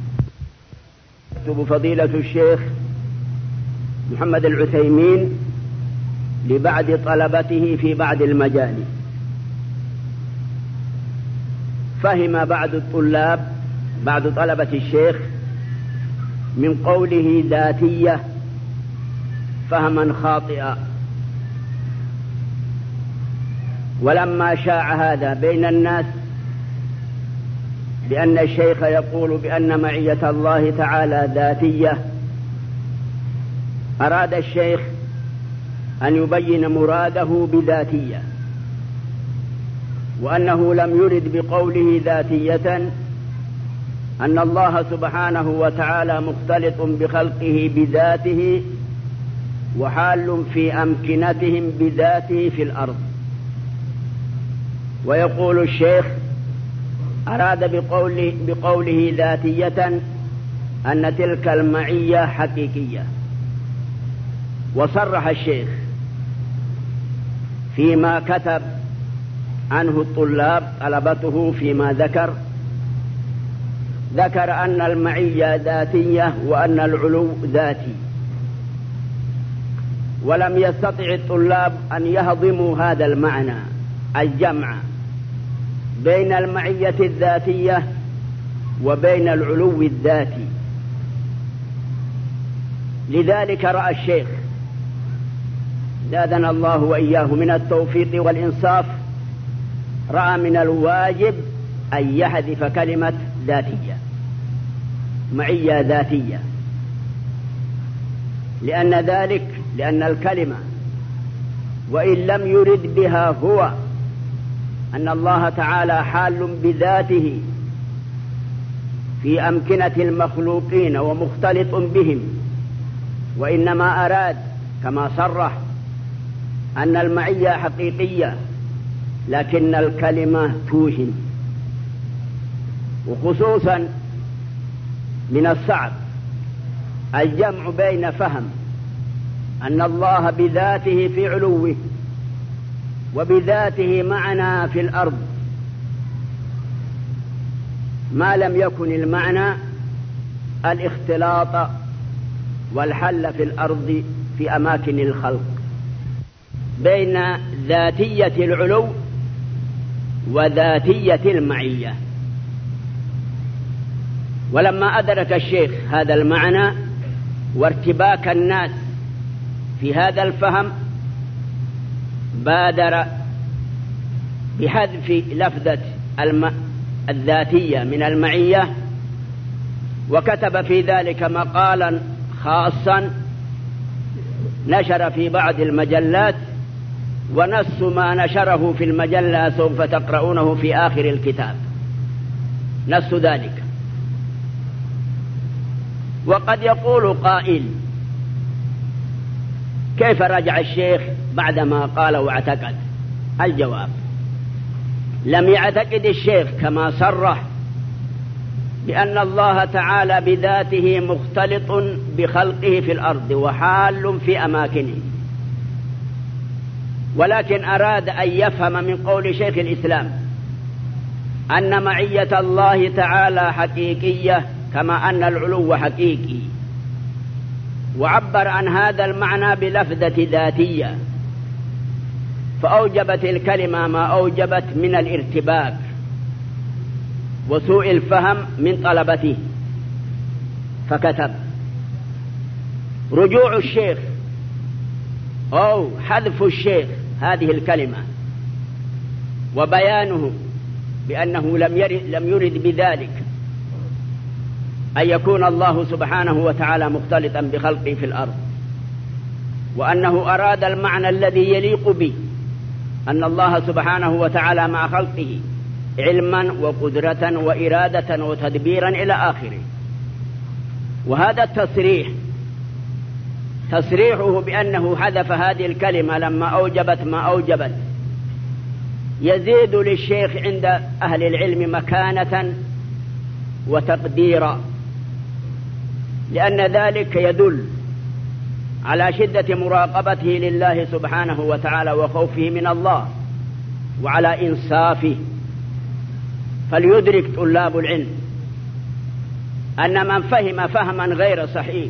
يكتب فضيلة الشيخ محمد العثيمين لبعض طلبته في بعض المجالس. فهم بعض الطلاب، بعض طلبة الشيخ، من قوله ذاتية فهما خاطئا. ولما شاع هذا بين الناس بأن الشيخ يقول بأن معية الله تعالى ذاتية، أراد الشيخ أن يبين مراده بذاتية، وأنه لم يرد بقوله ذاتية أن الله سبحانه وتعالى مختلط بخلقه بذاته وحال في أمكنتهم بذاته في الأرض. ويقول الشيخ أراد بقوله, بقوله ذاتية أن تلك المعية حقيقية. وصرح الشيخ فيما كتب عنه الطلاب طلبته فيما ذكر ذكر أن المعية ذاتية وأن العلو ذاتي، ولم يستطع الطلاب أن يهضموا هذا المعنى، الجمع بين المعية الذاتية وبين العلو الذاتي. لذلك رأى الشيخ زادنا الله وإياه من التوفيق والإنصاف، رأى من الواجب أن يحذف كلمة ذاتية، معية ذاتية، لأن ذلك لأن الكلمة وإن لم يرد بها هو أن الله تعالى حال بذاته في أمكنة المخلوقين ومختلط بهم، وإنما أراد كما صرح أن المعية حقيقية لكن الكلمة توهم. وخصوصا من الصعب الجمع بين فهم أن الله بذاته في علوه وبذاته معنا في الأرض، ما لم يكن المعنى الاختلاط والحل في الأرض في أماكن الخلق، بين ذاتية العلو وذاتية المعية. ولما أدرك الشيخ هذا المعنى وارتباك الناس في هذا الفهم بادر بحذف لفظة الم... الذاتية من المعية، وكتب في ذلك مقالا خاصا نشر في بعض المجلات، ونص ما نشره في المجلة سوف تقرؤونه في آخر الكتاب، نص ذلك. وقد يقول قائل: كيف رجع الشيخ بعدما قال واعتقد؟ الجواب: لم يعتقد الشيخ كما صرح بأن الله تعالى بذاته مختلط بخلقه في الأرض وحال في أماكنه، ولكن أراد أن يفهم من قول شيخ الإسلام أن معية الله تعالى حقيقية كما أن العلو حقيقي، وعبر عن هذا المعنى بلفظة ذاتية، فأوجبت الكلمة ما أوجبت من الارتباك وسوء الفهم من طلبته، فكتب: رجوع الشيخ أو حذف الشيخ هذه الكلمة وبيانه بأنه لم يرد, لم يرد بذلك أن يكون الله سبحانه وتعالى مختلطا بخلقه في الأرض، وأنه أراد المعنى الذي يليق به أن الله سبحانه وتعالى مع خلقه علما وقدرة وإرادة وتدبيرا إلى آخره. وهذا التصريح تصريحه بأنه حذف هذه الكلمة لما أوجبت ما أوجبت يزيد للشيخ عند أهل العلم مكانة وتقديرا، لأن ذلك يدل على شدة مراقبته لله سبحانه وتعالى وخوفه من الله وعلى إنصافه. فليدرك طلاب العلم أن من فهم فهما غير صحيح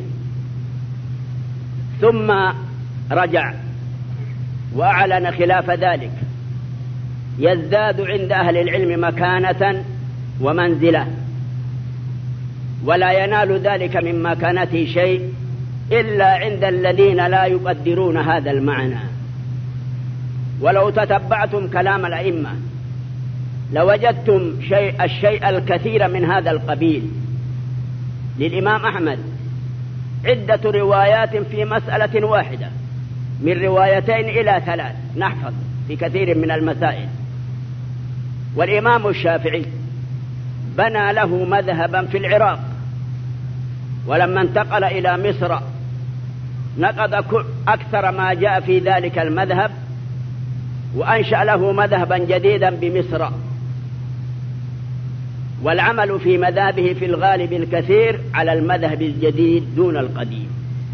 ثم رجع وأعلن خلاف ذلك يزداد عند أهل العلم مكانة ومنزلة، ولا ينال ذلك من مكانته شيء إلا عند الذين لا يقدرون هذا المعنى. ولو تتبعتم كلام الأئمة لوجدتم شيء الشيء الكثير من هذا القبيل. للإمام أحمد عدة روايات في مسألة واحدة، من روايتين إلى ثلاث نحفظ في كثير من المسائل. والإمام الشافعي بنى له مذهبا في العراق، ولما انتقل إلى مصر نقض أكثر ما جاء في ذلك المذهب وأنشأ له مذهبا جديدا بمصر. والعمل في مذهبه في الغالب الكثير على المذهب الجديد دون القديم.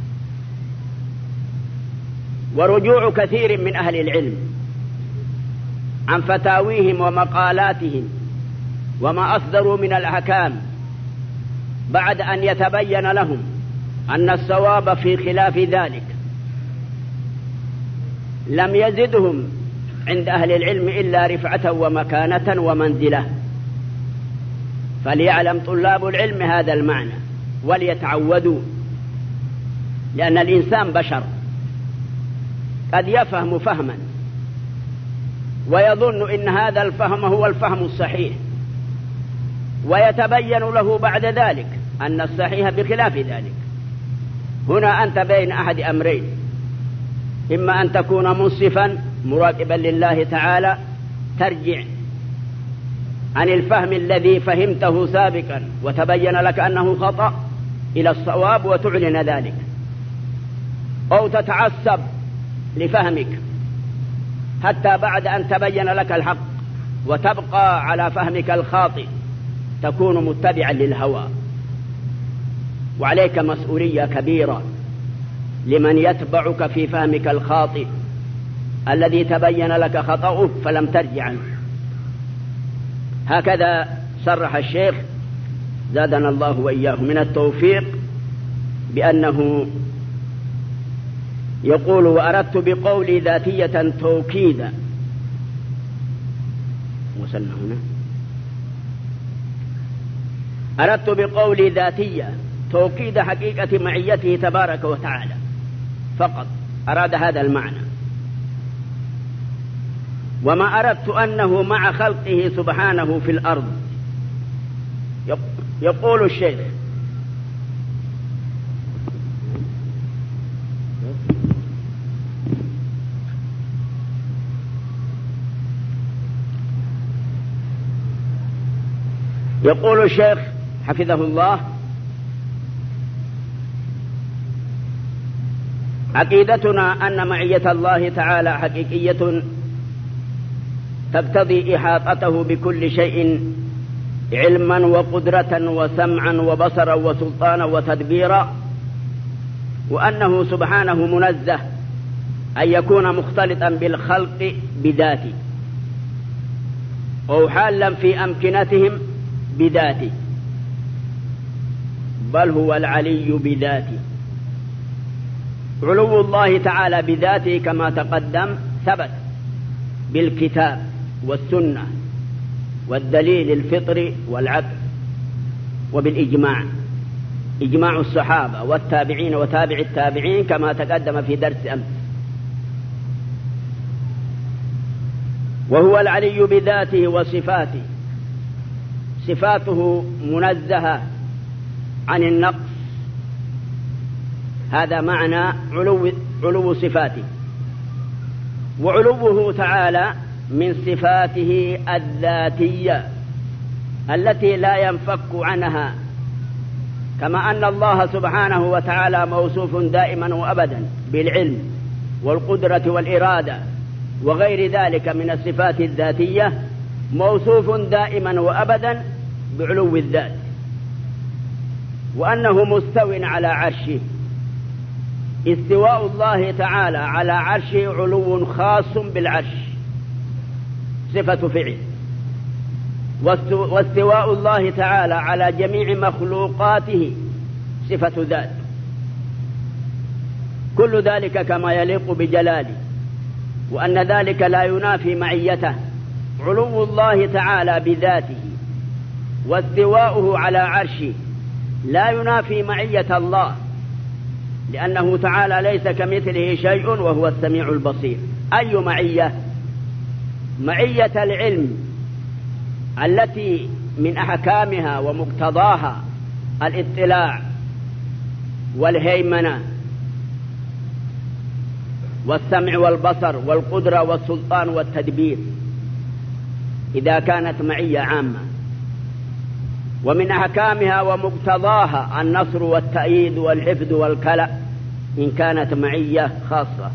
ورجوع كثير من أهل العلم عن فتاويهم ومقالاتهم وما أصدروا من الأحكام بعد أن يتبين لهم أن الصواب في خلاف ذلك لم يزدهم عند أهل العلم إلا رفعة ومكانة ومنزلة. فليعلم طلاب العلم هذا المعنى وليتعودوا، لأن الإنسان بشر قد يفهم فهما ويظن إن هذا الفهم هو الفهم الصحيح، ويتبين له بعد ذلك أن الصحيح بخلاف ذلك. هنا أنت بين أحد أمرين: إما أن تكون منصفا مراقبا لله تعالى ترجع عن الفهم الذي فهمته سابقا وتبين لك أنه خطأ إلى الصواب وتعلن ذلك، أو تتعصب لفهمك حتى بعد أن تبين لك الحق وتبقى على فهمك الخاطئ تكون متبعا للهوى. وعليك مسؤولية كبيرة لمن يتبعك في فهمك الخاطئ الذي تبين لك خطأه فلم ترجع عنه. هكذا صرح الشيخ زادنا الله وإياه من التوفيق بأنه يقول: وأردت بقولي ذاتية توكيدا. وصلنا هنا. أردت بقولي ذاتية توكيد حقيقة معيته تبارك وتعالى فقط، أراد هذا المعنى. وما أردت أنه مع خلقه سبحانه في الأرض. يقول الشيخ: يقول الشيخ حفظه الله: عقيدتنا أن معية الله تعالى حقيقية تقتضي إحاطته بكل شيء علما وقدرة وسمعا وبصرا وسلطانا وتدبيرا، وأنه سبحانه منزه أن يكون مختلطا بالخلق بذاته أو حالا في أمكنتهم بذاته، بل هو العلي بذاته. علو الله تعالى بذاته كما تقدم ثبت بالكتاب والسنة والدليل الفطري والعقل وبالإجماع، إجماع الصحابة والتابعين وتابع التابعين كما تقدم في درس أمس. وهو العلي بذاته وصفاته، صفاته منزهة عن النقص، هذا معنى علو, علو صفاته. وعلوه تعالى من صفاته الذاتية التي لا ينفك عنها، كما أن الله سبحانه وتعالى موصوف دائما وأبدا بالعلم والقدرة والإرادة وغير ذلك من الصفات الذاتية، موصوف دائما وأبدا بعلو الذات، وأنه مستو على عرشه. استواء الله تعالى على عرشه علو خاص بالعرش، صفة فعل. واستواء الله تعالى على جميع مخلوقاته صفة ذات، كل ذلك كما يليق بجلاله، وأن ذلك لا ينافي معيته. علو الله تعالى بذاته واستواؤه على عرشه لا ينافي معية الله، لأنه تعالى ليس كمثله شيء وهو السميع البصير. أي معية؟ معية العلم التي من أحكامها ومقتضاها الاطلاع والهيمنة والسمع والبصر والقدرة والسلطان والتدبير، إذا كانت معية عامة. ومن أحكامها ومقتضاها النصر والتأييد والحفظ والكلأ إن كانت معية خاصة.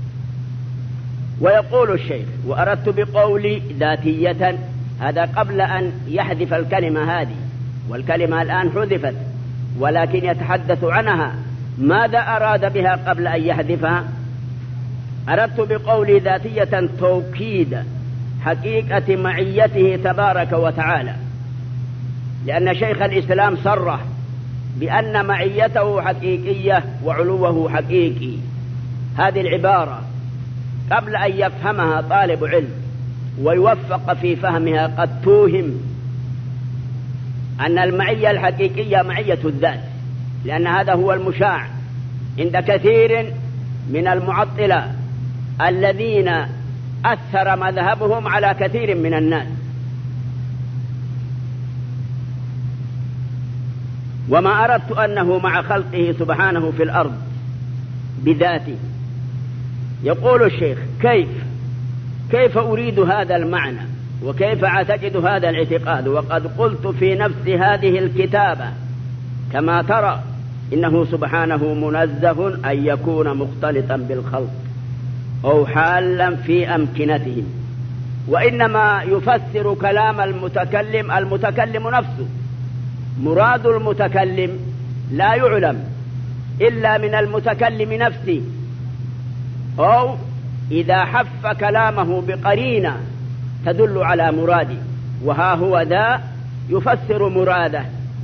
ويقول الشيخ: وأردت بقولي ذاتية، هذا قبل أن يحذف الكلمة هذه، والكلمة الآن حذفت ولكن يتحدث عنها. ماذا أراد بها قبل أن يحذفها؟ أردت بقولي ذاتية توكيد حقيقة معيته تبارك وتعالى، لأن شيخ الإسلام صرح بأن معيته حقيقية وعلوه حقيقي. هذه العبارة قبل أن يفهمها طالب علم ويوفق في فهمها قد توهم أن المعية الحقيقية معية الذات، لأن هذا هو المشاع عند كثير من المعطلة الذين أثر مذهبهم على كثير من الناس. وما أردت أنه مع خلقه سبحانه في الأرض بذاته. يقول الشيخ: كيف كيف أريد هذا المعنى وكيف أعتقد هذا الاعتقاد وقد قلت في نفس هذه الكتابة كما ترى إنه سبحانه منزه أن يكون مختلطا بالخلق أو حالا في أمكنتهم، وإنما يفسر كلام المتكلم المتكلم نفسه. مراد المتكلم لا يعلم إلا من المتكلم نفسه، أو إذا حف كلامه بقرينة تدل على مراده، وها هو ذا يفسر مراده،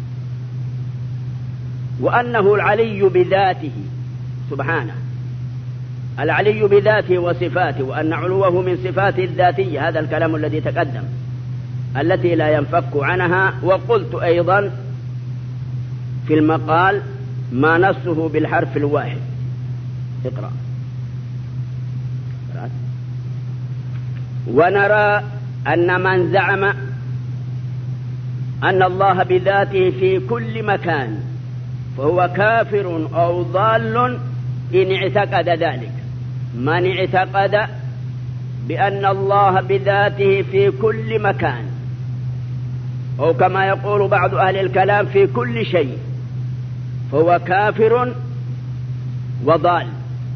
وأنه العلي بذاته سبحانه، العلي بذاته وصفاته، وأن علوه من صفاته الذاتية. هذا الكلام الذي تقدم التي لا ينفك عنها. وقلت أيضا في المقال ما نصه بالحرف الواحد. اقرأ. ونرى أن من زعم أن الله بذاته في كل مكان فهو كافر أو ضال إن اعتقد ذلك. من اعتقد بأن الله بذاته في كل مكان، أو كما يقول بعض أهل الكلام في كل شيء، فهو كافر وضال.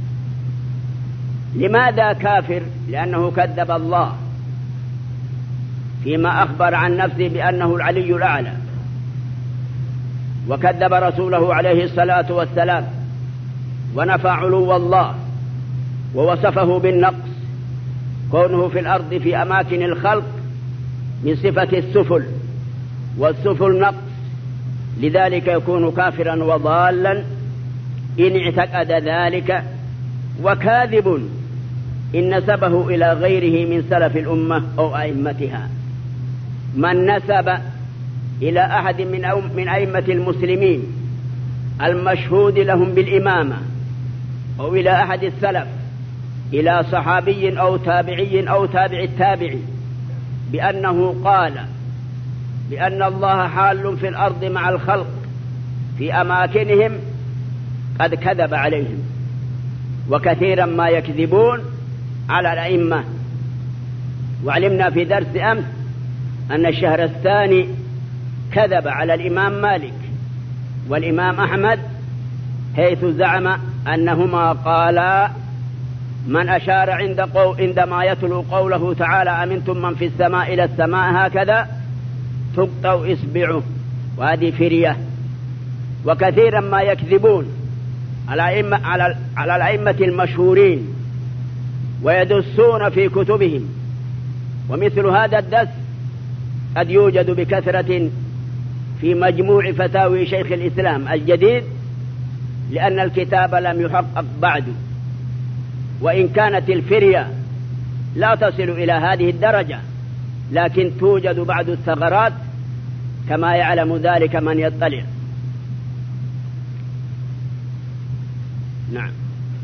لماذا كافر؟ لأنه كذب الله فيما أخبر عن نفسه بأنه العلي الأعلى، وكذب رسوله عليه الصلاة والسلام، ونفى علو الله، ووصفه بالنقص، كونه في الأرض في أماكن الخلق من صفة السفل، والسفل نقص، لذلك يكون كافرا وضالا إن اعتقد ذلك، وكاذب إن نسبه إلى غيره من سلف الأمة أو أئمتها. من نسب إلى أحد من من أئمة المسلمين المشهود لهم بالإمامة، أو إلى أحد السلف، إلى صحابي أو تابعي أو تابع التابعي، بأنه قال بأن الله حال في الأرض مع الخلق في أماكنهم، قد كذب عليهم. وكثيرا ما يكذبون على الأئمة. وعلمنا في درس أمس أن الشهرستاني كذب على الإمام مالك والإمام أحمد، حيث زعم أنهما قالا: من أشار عند قو عندما يتلو قوله تعالى أمنتم من في السماء إلى السماء هكذا تقطع إصبعه، وهذه فرية. وكثيرا ما يكذبون على على على الأئمة المشهورين ويدسون في كتبهم. ومثل هذا الدس قد يوجد بكثرة في مجموع فتاوي شيخ الإسلام الجديد، لأن الكتاب لم يحقق بعد، وإن كانت الفرية لا تصل إلى هذه الدرجة، لكن توجد بعض الثغرات كما يعلم ذلك من يطلع. نعم.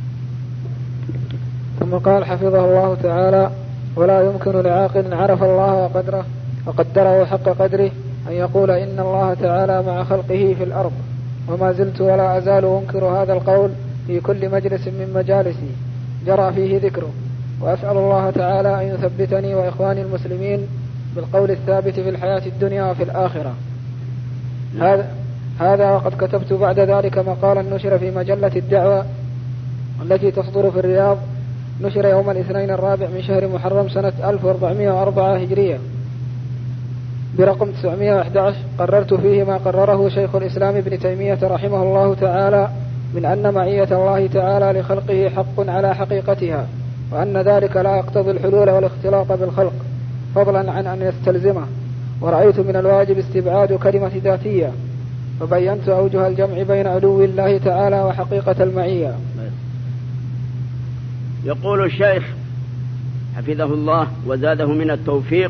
ثم قال حفظه الله تعالى: ولا يمكن لعاقل عرف الله وقدره وقدره حق قدره أن يقول إن الله تعالى مع خلقه في الأرض. وما زلت ولا أزال أنكر هذا القول في كل مجلس من مجالسي جرى فيه ذكره، وأسأل الله تعالى أن يثبتني وإخواني المسلمين بالقول الثابت في الحياة الدنيا وفي الآخرة. هذا هذا وقد كتبت بعد ذلك مقالا نشر في مجلة الدعوة التي تصدر في الرياض، نشر يوم الاثنين الرابع من شهر محرم سنة ألف وأربعمائة وأربعة هجرية برقم تسعمائة وأحد عشر، قررت فيه ما قرره شيخ الإسلام ابن تيمية رحمه الله تعالى من أن معية الله تعالى لخلقه حق على حقيقتها، وأن ذلك لا يقتضي الحلول والاختلاط بالخلق فضلا عن أن يستلزمه. ورأيت من الواجب استبعاد كلمة ذاتية، فبينت أوجه الجمع بين علو الله تعالى وحقيقة المعية. يقول الشيخ حفظه الله وزاده من التوفيق: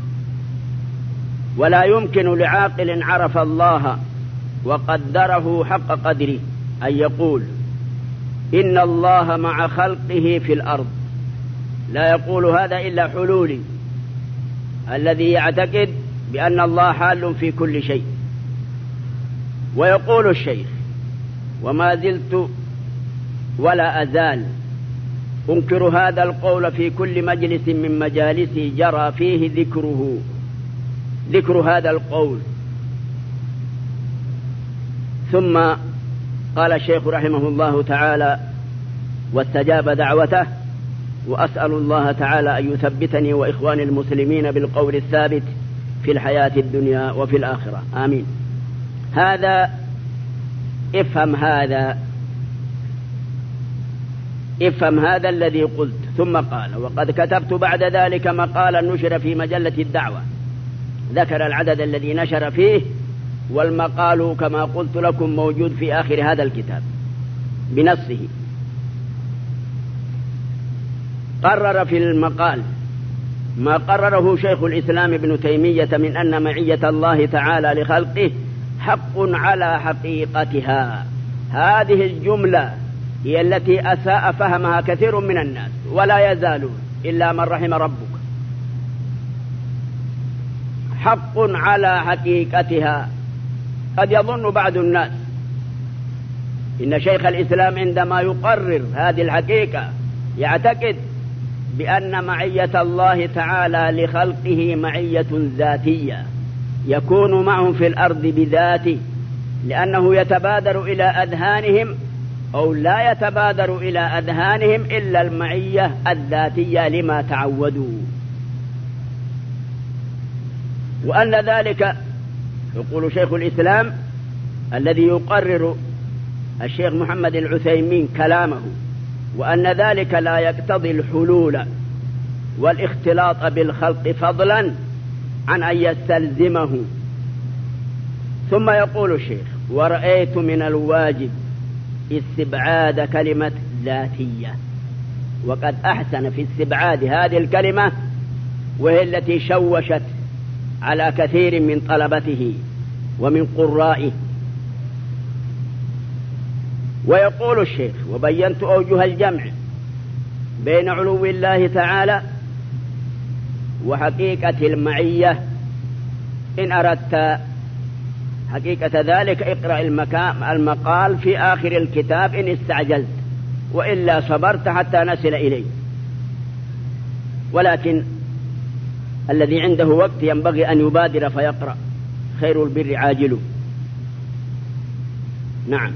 ولا يمكن لعاقل عرف الله وقدره حق قدره أن يقول إن الله مع خلقه في الأرض. لا يقول هذا إلا حلولي الذي يعتقد بأن الله حال في كل شيء. ويقول الشيخ: وما زلت ولا أزال أنكر هذا القول في كل مجلس من مجالسي جرى فيه ذكره ذكر هذا القول. ثم قال الشيخ رحمه الله تعالى: واستجاب دعوته، وأسأل الله تعالى أن يثبتني وإخواني المسلمين بالقول الثابت في الحياة الدنيا وفي الآخرة، آمين. هذا افهم هذا افهم هذا الذي قلت. ثم قال: وقد كتبت بعد ذلك مقالا نشر في مجلة الدعوة. ذكر العدد الذي نشر فيه، والمقال كما قلت لكم موجود في آخر هذا الكتاب بنصه. قرر في المقال ما قرره شيخ الإسلام ابن تيمية من أن معية الله تعالى لخلقه حق على حقيقتها. هذه الجملة هي التي أساء فهمها كثير من الناس، ولا يزالون إلا من رحم ربك. حق على حقيقتها. قد يظن بعض الناس إن شيخ الإسلام عندما يقرر هذه الحقيقة يعتقد بأن معية الله تعالى لخلقه معية ذاتية، يكون معهم في الأرض بذاته، لأنه يتبادر إلى أذهانهم أو لا يتبادر إلى أذهانهم إلا المعية الذاتية لما تعودوا، وأن ذلك يقول شيخ الإسلام الذي يقرر الشيخ محمد العثيمين كلامه، وأن ذلك لا يقتضي الحلول والاختلاط بالخلق فضلا عن أن يستلزمه. ثم يقول الشيخ: ورأيت من الواجب استبعاد كلمة ذاتية. وقد أحسن في استبعاد هذه الكلمة، وهي التي شوشت على كثير من طلبته ومن قرائه. ويقول الشيخ: وبينت أوجه الجمع بين علو الله تعالى وحقيقة المعية. إن أردت حقيقة ذلك اقرأ المقال في آخر الكتاب إن استعجلت، وإلا صبرت حتى نصل إليه. ولكن الذي عنده وقت ينبغي أن يبادر فيقرأ، خير البر عاجله. نعم.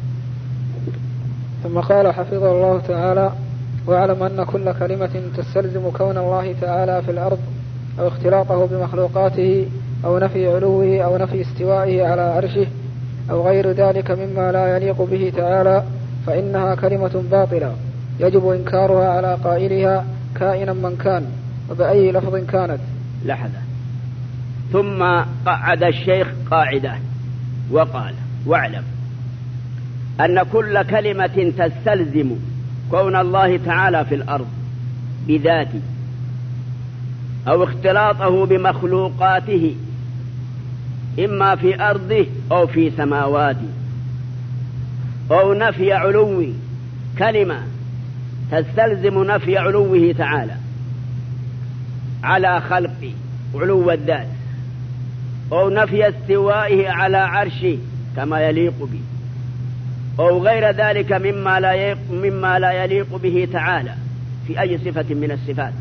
ثم قال حفظه الله تعالى: واعلم أن كل كلمة تستلزم كون الله تعالى في الأرض أو اختلاطه بمخلوقاته أو نفي علوه أو نفي استوائه على عرشه أو غير ذلك مما لا يليق به تعالى فإنها كلمة باطلة يجب إنكارها على قائلها كائنا من كان وبأي لفظ كانت. لحظة. ثم قعد الشيخ قاعدة وقال: واعلم أن كل كلمة تستلزم كون الله تعالى في الأرض بذاته أو اختلاطه بمخلوقاته إما في أرضه أو في سماواته أو نفي علو، كلمة تستلزم نفي علوه تعالى على خلقه علو الذات، أو نفي استوائه على عرشه كما يليق به، أو غير ذلك مما لا يليق, مما لا يليق به تعالى في أي صفة من الصفات،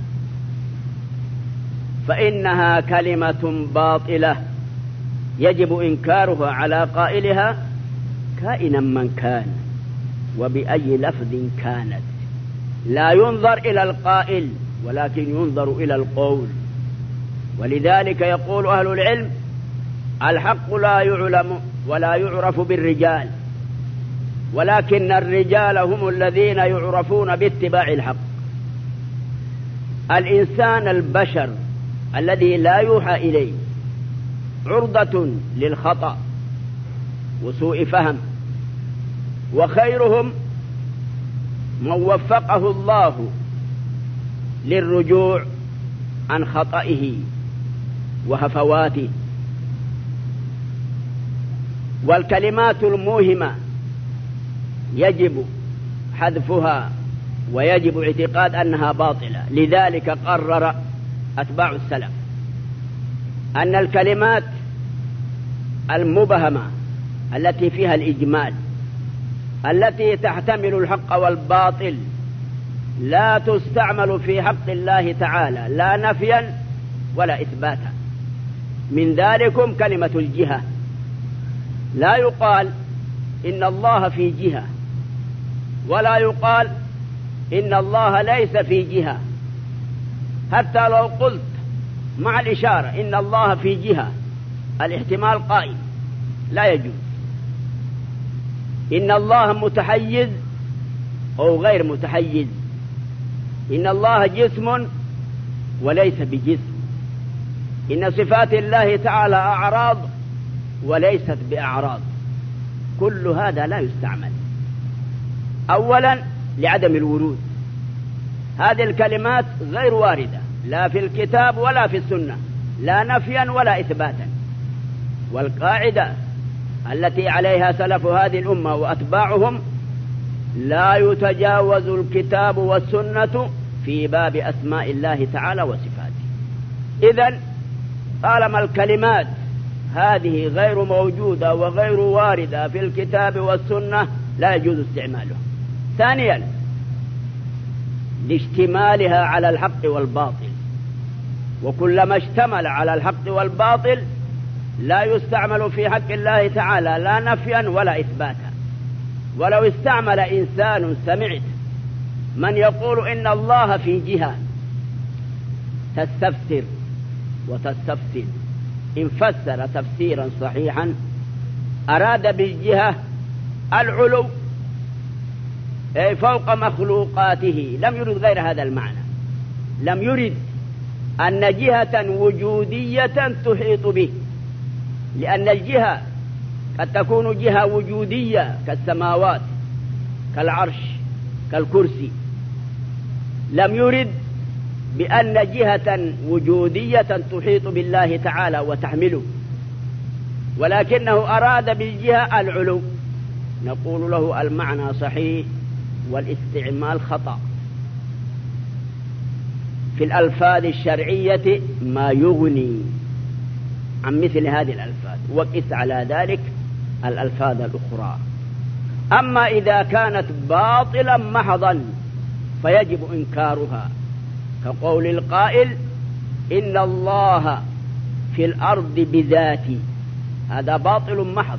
فإنها كلمة باطلة يجب إنكارها على قائلها كائنا من كان وبأي لفظ كانت. لا ينظر إلى القائل ولكن ينظر إلى القول. ولذلك يقول أهل العلم: الحق لا يعلم ولا يعرف بالرجال، ولكن الرجال هم الذين يعرفون باتباع الحق. الإنسان البشر الذي لا يوحى إليه عرضة للخطأ وسوء فهم، وخيرهم من وفقه الله للرجوع عن خطئه وهفواته. والكلمات الموهمة يجب حذفها ويجب اعتقاد أنها باطلة. لذلك قرر أتباع السلف أن الكلمات المبهمة التي فيها الإجمال التي تحتمل الحق والباطل لا تستعمل في حق الله تعالى لا نفيا ولا إثباتا. من ذلكم كلمة الجهة، لا يقال إن الله في جهة، ولا يقال إن الله ليس في جهة. حتى لو قلت مع الإشارة إن الله في جهة الاحتمال قائم، لا يجوز. إن الله متحيز أو غير متحيز، إن الله جسم وليس بجسم، إن صفات الله تعالى أعراض وليست بأعراض، كل هذا لا يستعمل. أولا لعدم الورود، هذه الكلمات غير واردة لا في الكتاب ولا في السنة، لا نفيا ولا إثباتا. والقاعدة التي عليها سلف هذه الأمة وأتباعهم لا يتجاوز الكتاب والسنة في باب أسماء الله تعالى وصفاته. إذن طالما الكلمات هذه غير موجودة وغير واردة في الكتاب والسنة لا يجوز استعماله. ثانيا لاشتمالها على الحق والباطل، وكلما اشتمل على الحق والباطل لا يستعمل في حق الله تعالى لا نفيا ولا إثباتا. ولو استعمل إنسان سمعت من يقول إن الله في جهة تستفسر وتستفسر، إن فسر تفسيرا صحيحا أراد بالجهة العلو أي فوق مخلوقاته، لم يرد غير هذا المعنى، لم يرد أن جهة وجودية تحيط به، لأن الجهة قد تكون جهة وجودية كالسماوات كالعرش كالكرسي، لم يرد بأن جهة وجودية تحيط بالله تعالى وتحمله، ولكنه أراد بالجهة العلو، نقول له المعنى صحيح والاستعمال خطأ. في الألفاظ الشرعية ما يغني عن مثل هذه الألفاظ، وقس على ذلك الألفاظ الأخرى. أما إذا كانت باطلا محضا فيجب إنكارها، كقول القائل إن الله في الأرض بذاتي، هذا باطل محض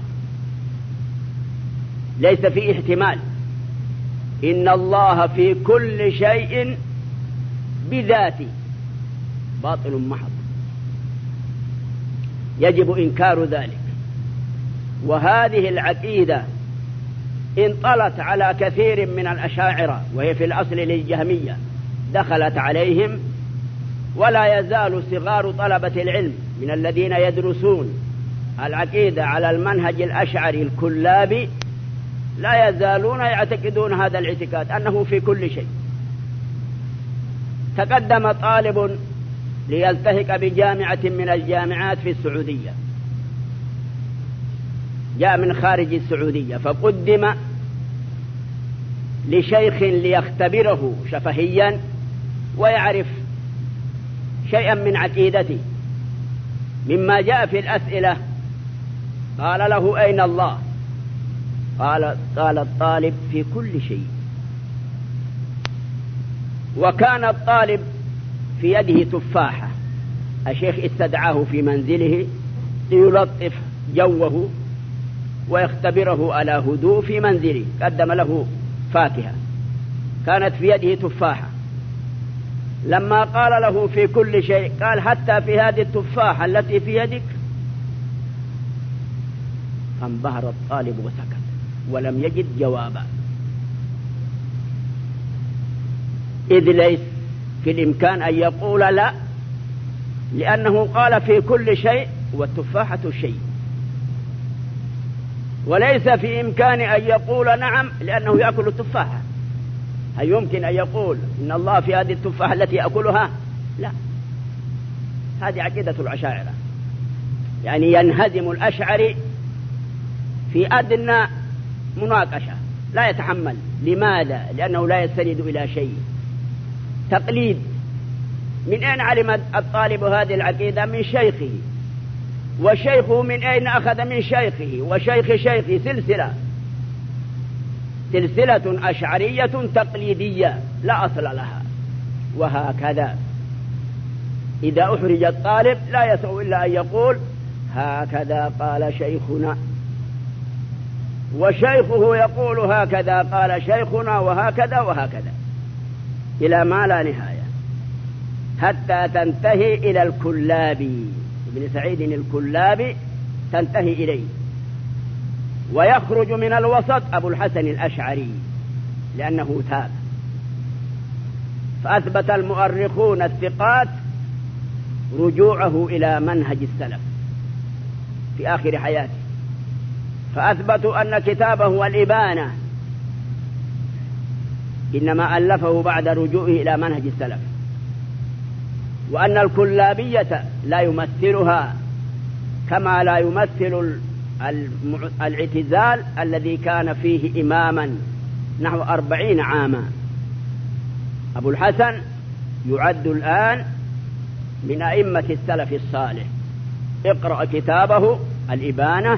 ليس فيه احتمال. إن الله في كل شيء بذاتي، باطل محض، يجب إنكار ذلك. وهذه العقيدة انطلت على كثير من الأشاعرة، وهي في الأصل للجهمية، دخلت عليهم، ولا يزال صغار طلبة العلم من الذين يدرسون العقيدة على المنهج الأشعري الكلابي لا يزالون يعتقدون هذا الاعتقاد أنه في كل شيء. تقدم طالب ليلتحق بجامعة من الجامعات في السعودية، جاء من خارج السعودية، فقدم لشيخ ليختبره شفهيا ويعرف شيئا من عقيدته. مما جاء في الأسئلة قال له أين الله؟ قال قال الطالب في كل شيء. وكان الطالب في يده تفاحة، الشيخ استدعاه في منزله ليلطف جوه ويختبره على هدوء في منزله، قدم له فاكهة كانت في يده تفاحة. لما قال له في كل شيء قال حتى في هذه التفاحة التي في يدك؟ فانبهر الطالب وسكت ولم يجد جوابا، إذ ليس في الإمكان أن يقول لا، لأنه قال في كل شيء والتفاحة شيء، وليس في إمكان أن يقول نعم لأنه يأكل التفاحة. هل يمكن أن يقول إن الله في هذه التفاحة التي يأكلها؟ لا، هذه عقيدة الأشاعرة، يعني ينهزم الأشعري في أدنى مناقشة، لا يتحمل. لماذا؟ لأنه لا يستند إلى شيء، تقليد. من أين علم الطالب هذه العقيدة؟ من شيخه، وشيخه من أين أخذ؟ من شيخه وشيخ شيخه، سلسلة. سلسلة أشعرية تقليدية لا أصل لها. وهكذا إذا أحرج الطالب لا يسع إلا أن يقول هكذا قال شيخنا، وشيخه يقول هكذا قال شيخنا، وهكذا وهكذا إلى ما لا نهاية، حتى تنتهي إلى الكلابي. ابن سعيد الكلابي تنتهي إليه، ويخرج من الوسط أبو الحسن الأشعري لأنه تاب. فأثبت المؤرخون الثقات رجوعه إلى منهج السلف في آخر حياته، فأثبتوا أن كتابه الإبانة إنما ألفه بعد رجوعه إلى منهج السلف، وأن الكلابية لا يمثلها كما لا يمثل الاعتزال الذي كان فيه إماما نحو أربعين عاما. أبو الحسن يعد الآن من أئمة السلف الصالح. اقرأ كتابه الإبانة،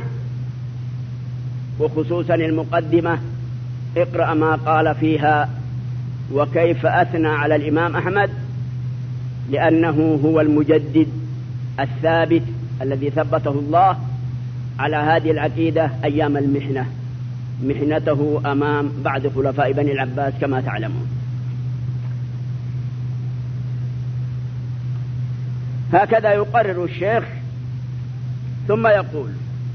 وخصوصا المقدمة، اقرأ ما قال فيها وكيف أثنى على الإمام أحمد، لأنه هو المجدد الثابت الذي ثبته الله على هذه العقيدة أيام المحنة، محنته أمام بعض خلفاء بني العباس كما تعلمون. هكذا يقرر الشيخ، ثم يقول: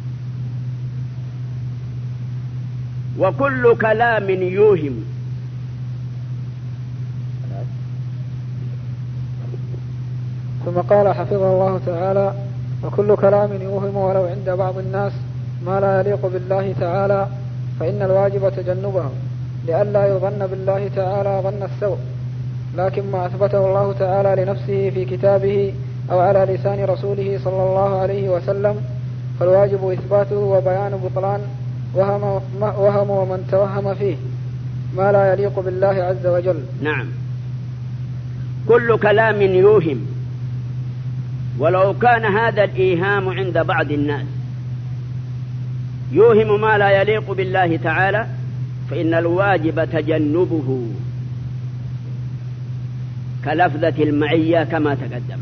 وكل كلام يوهم. ثم قال حفظه الله تعالى: وكل كلام يوهم ولو عند بعض الناس ما لا يليق بالله تعالى فإن الواجب تجنبه لئلا يظن بالله تعالى ظن السوء، لكن ما أثبته الله تعالى لنفسه في كتابه أو على لسان رسوله صلى الله عليه وسلم فالواجب إثباته وبيان بطلان وهم, وهم ومن توهم فيه ما لا يليق بالله عز وجل. نعم، كل كلام يوهم، ولو كان هذا الإيهام عند بعض الناس يوهم ما لا يليق بالله تعالى فإن الواجب تجنبه، كلفظة المعية كما تقدم،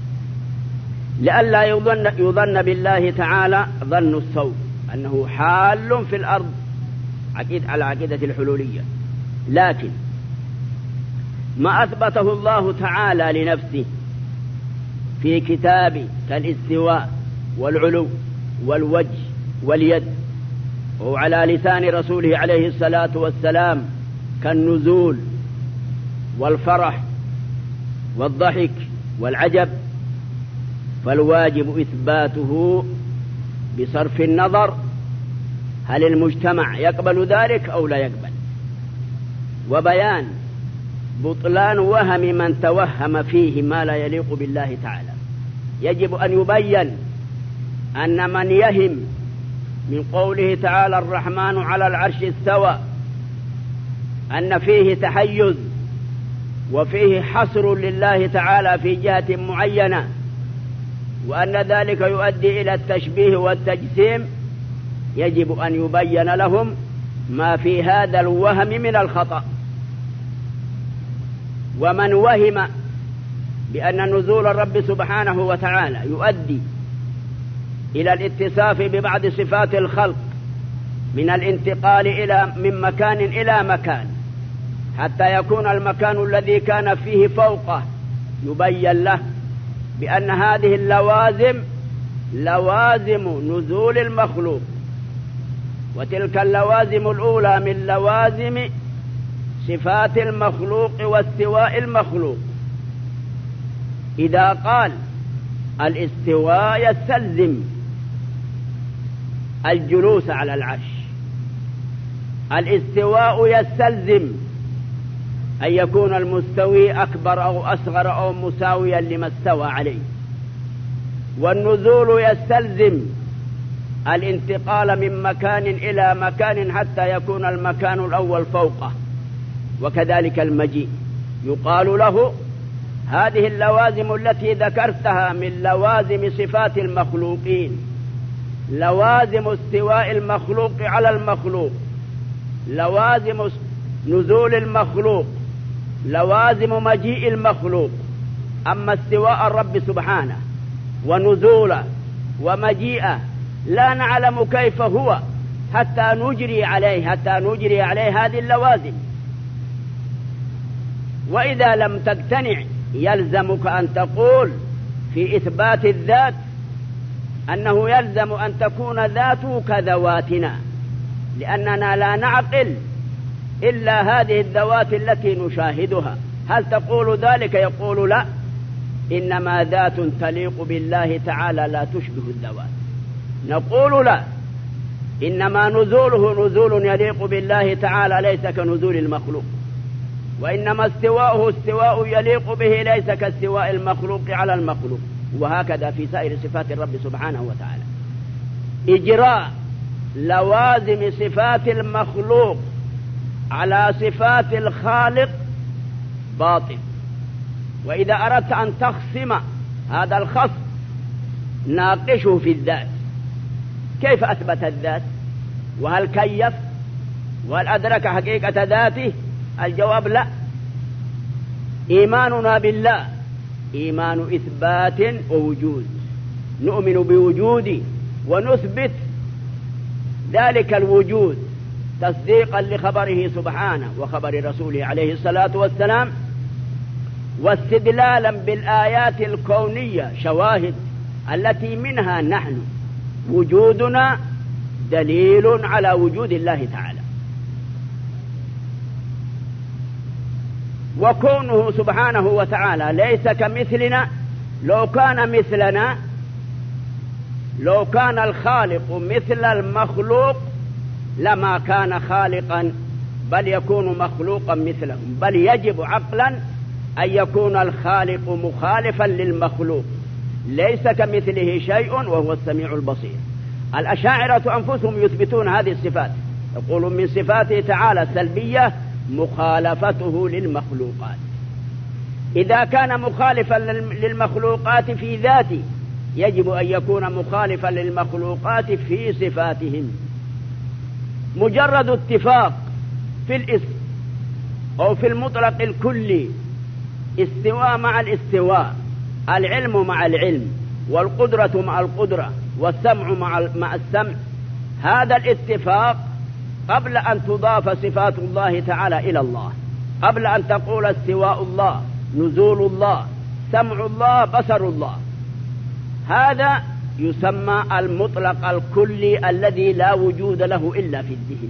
لئلا يظن, يظن بالله تعالى ظن السوء أنه حال في الأرض عقيد على عقيدة الحلولية. لكن ما أثبته الله تعالى لنفسه في كتاب كالاستواء والعلو والوجه واليد، وعلى لسان رسوله عليه الصلاة والسلام كالنزول والفرح والضحك والعجب، فالواجب إثباته بصرف النظر هل المجتمع يقبل ذلك أو لا يقبل، وبيان بطلان وهم من توهم فيه ما لا يليق بالله تعالى. يجب أن يبين أن من يهم من قوله تعالى الرحمن على العرش استوى أن فيه تحيز وفيه حصر لله تعالى في جهة معينة، وأن ذلك يؤدي إلى التشبيه والتجسيم، يجب أن يبين لهم ما في هذا الوهم من الخطأ. ومن وهم بأن نزول الرب سبحانه وتعالى يؤدي إلى الاتصاف ببعض صفات الخلق من الانتقال إلى من مكان إلى مكان حتى يكون المكان الذي كان فيه فوقه، يبين له بأن هذه اللوازم لوازم نزول المخلوق، وتلك اللوازم الأولى من لوازم صفات المخلوق واستواء المخلوق. إذا قال الاستواء يستلزم الجلوس على العرش، الاستواء يستلزم أن يكون المستوي أكبر أو أصغر أو مساويا لما استوى عليه، والنزول يستلزم الانتقال من مكان إلى مكان حتى يكون المكان الأول فوقه، وكذلك المجيء يقال له هذه اللوازم التي ذكرتها من لوازم صفات المخلوقين، لوازم استواء المخلوق على المخلوق، لوازم نزول المخلوق، لوازم مجيء المخلوق. أما استواء الرب سبحانه ونزوله ومجيئه لا نعلم كيف هو حتى نجري عليه حتى نجري عليه هذه اللوازم. وإذا لم تقتنع يلزمك أن تقول في إثبات الذات أنه يلزم أن تكون ذاته كذواتنا، لأننا لا نعقل إلا هذه الذوات التي نشاهدها. هل تقول ذلك؟ يقول لا، إنما ذات تليق بالله تعالى لا تشبه الذوات. نقول لا، إنما نزوله نزول يليق بالله تعالى ليس كنزول المخلوق، وإنما استواؤه استواء يليق به ليس كاستواء المخلوق على المخلوق. وهكذا في سائر صفات الرب سبحانه وتعالى. إجراء لوازم صفات المخلوق على صفات الخالق باطل. وإذا أردت أن تخصم هذا الخصم ناقشه في الذات، كيف أثبت الذات؟ وهل كيف؟ وهل أدرك حقيقة ذاته؟ الجواب لا. إيماننا بالله إيمان إثبات ووجود، نؤمن بوجوده ونثبت ذلك الوجود تصديقا لخبره سبحانه وخبر رسوله عليه الصلاة والسلام، واستدلالا بالآيات الكونية شواهد التي منها نحن وجودنا دليل على وجود الله تعالى. وكونه سبحانه وتعالى ليس كمثلنا، لو كان مثلنا، لو كان الخالق مثل المخلوق لما كان خالقا، بل يكون مخلوقا مثلهم. بل يجب عقلا أن يكون الخالق مخالفا للمخلوق، ليس كمثله شيء وهو السميع البصير. الأشاعرة أنفسهم يثبتون هذه الصفات، يقولون من صفاته تعالى السلبية مخالفته للمخلوقات. إذا كان مخالفا للمخلوقات في ذاته يجب أن يكون مخالفا للمخلوقات في صفاتهم. مجرد اتفاق في الاسم أو في المطلق الكلي، استواء مع الاستواء، العلم مع العلم، والقدرة مع القدرة، والسمع مع مع السمع، هذا الاتفاق قبل أن تضاف صفات الله تعالى إلى الله، قبل أن تقول استواء الله، نزول الله، سمع الله، بصر الله، هذا يسمى المطلق الكلي الذي لا وجود له إلا في الذهن.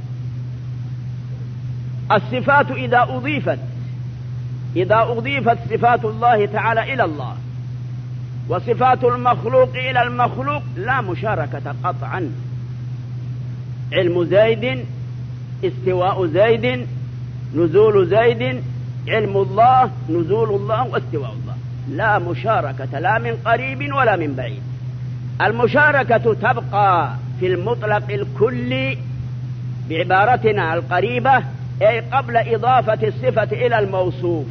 الصفات إذا أضيفت إذا أضيفت صفات الله تعالى إلى الله وصفات المخلوق إلى المخلوق لا مشاركة قطعا. علم زيد، استواء زيد، نزول زيد، علم الله، نزول الله، واستواء الله، لا مشاركة لا من قريب ولا من بعيد. المشاركة تبقى في المطلق الكلي بعبارتنا القريبة، أي قبل إضافة الصفة إلى الموصوف،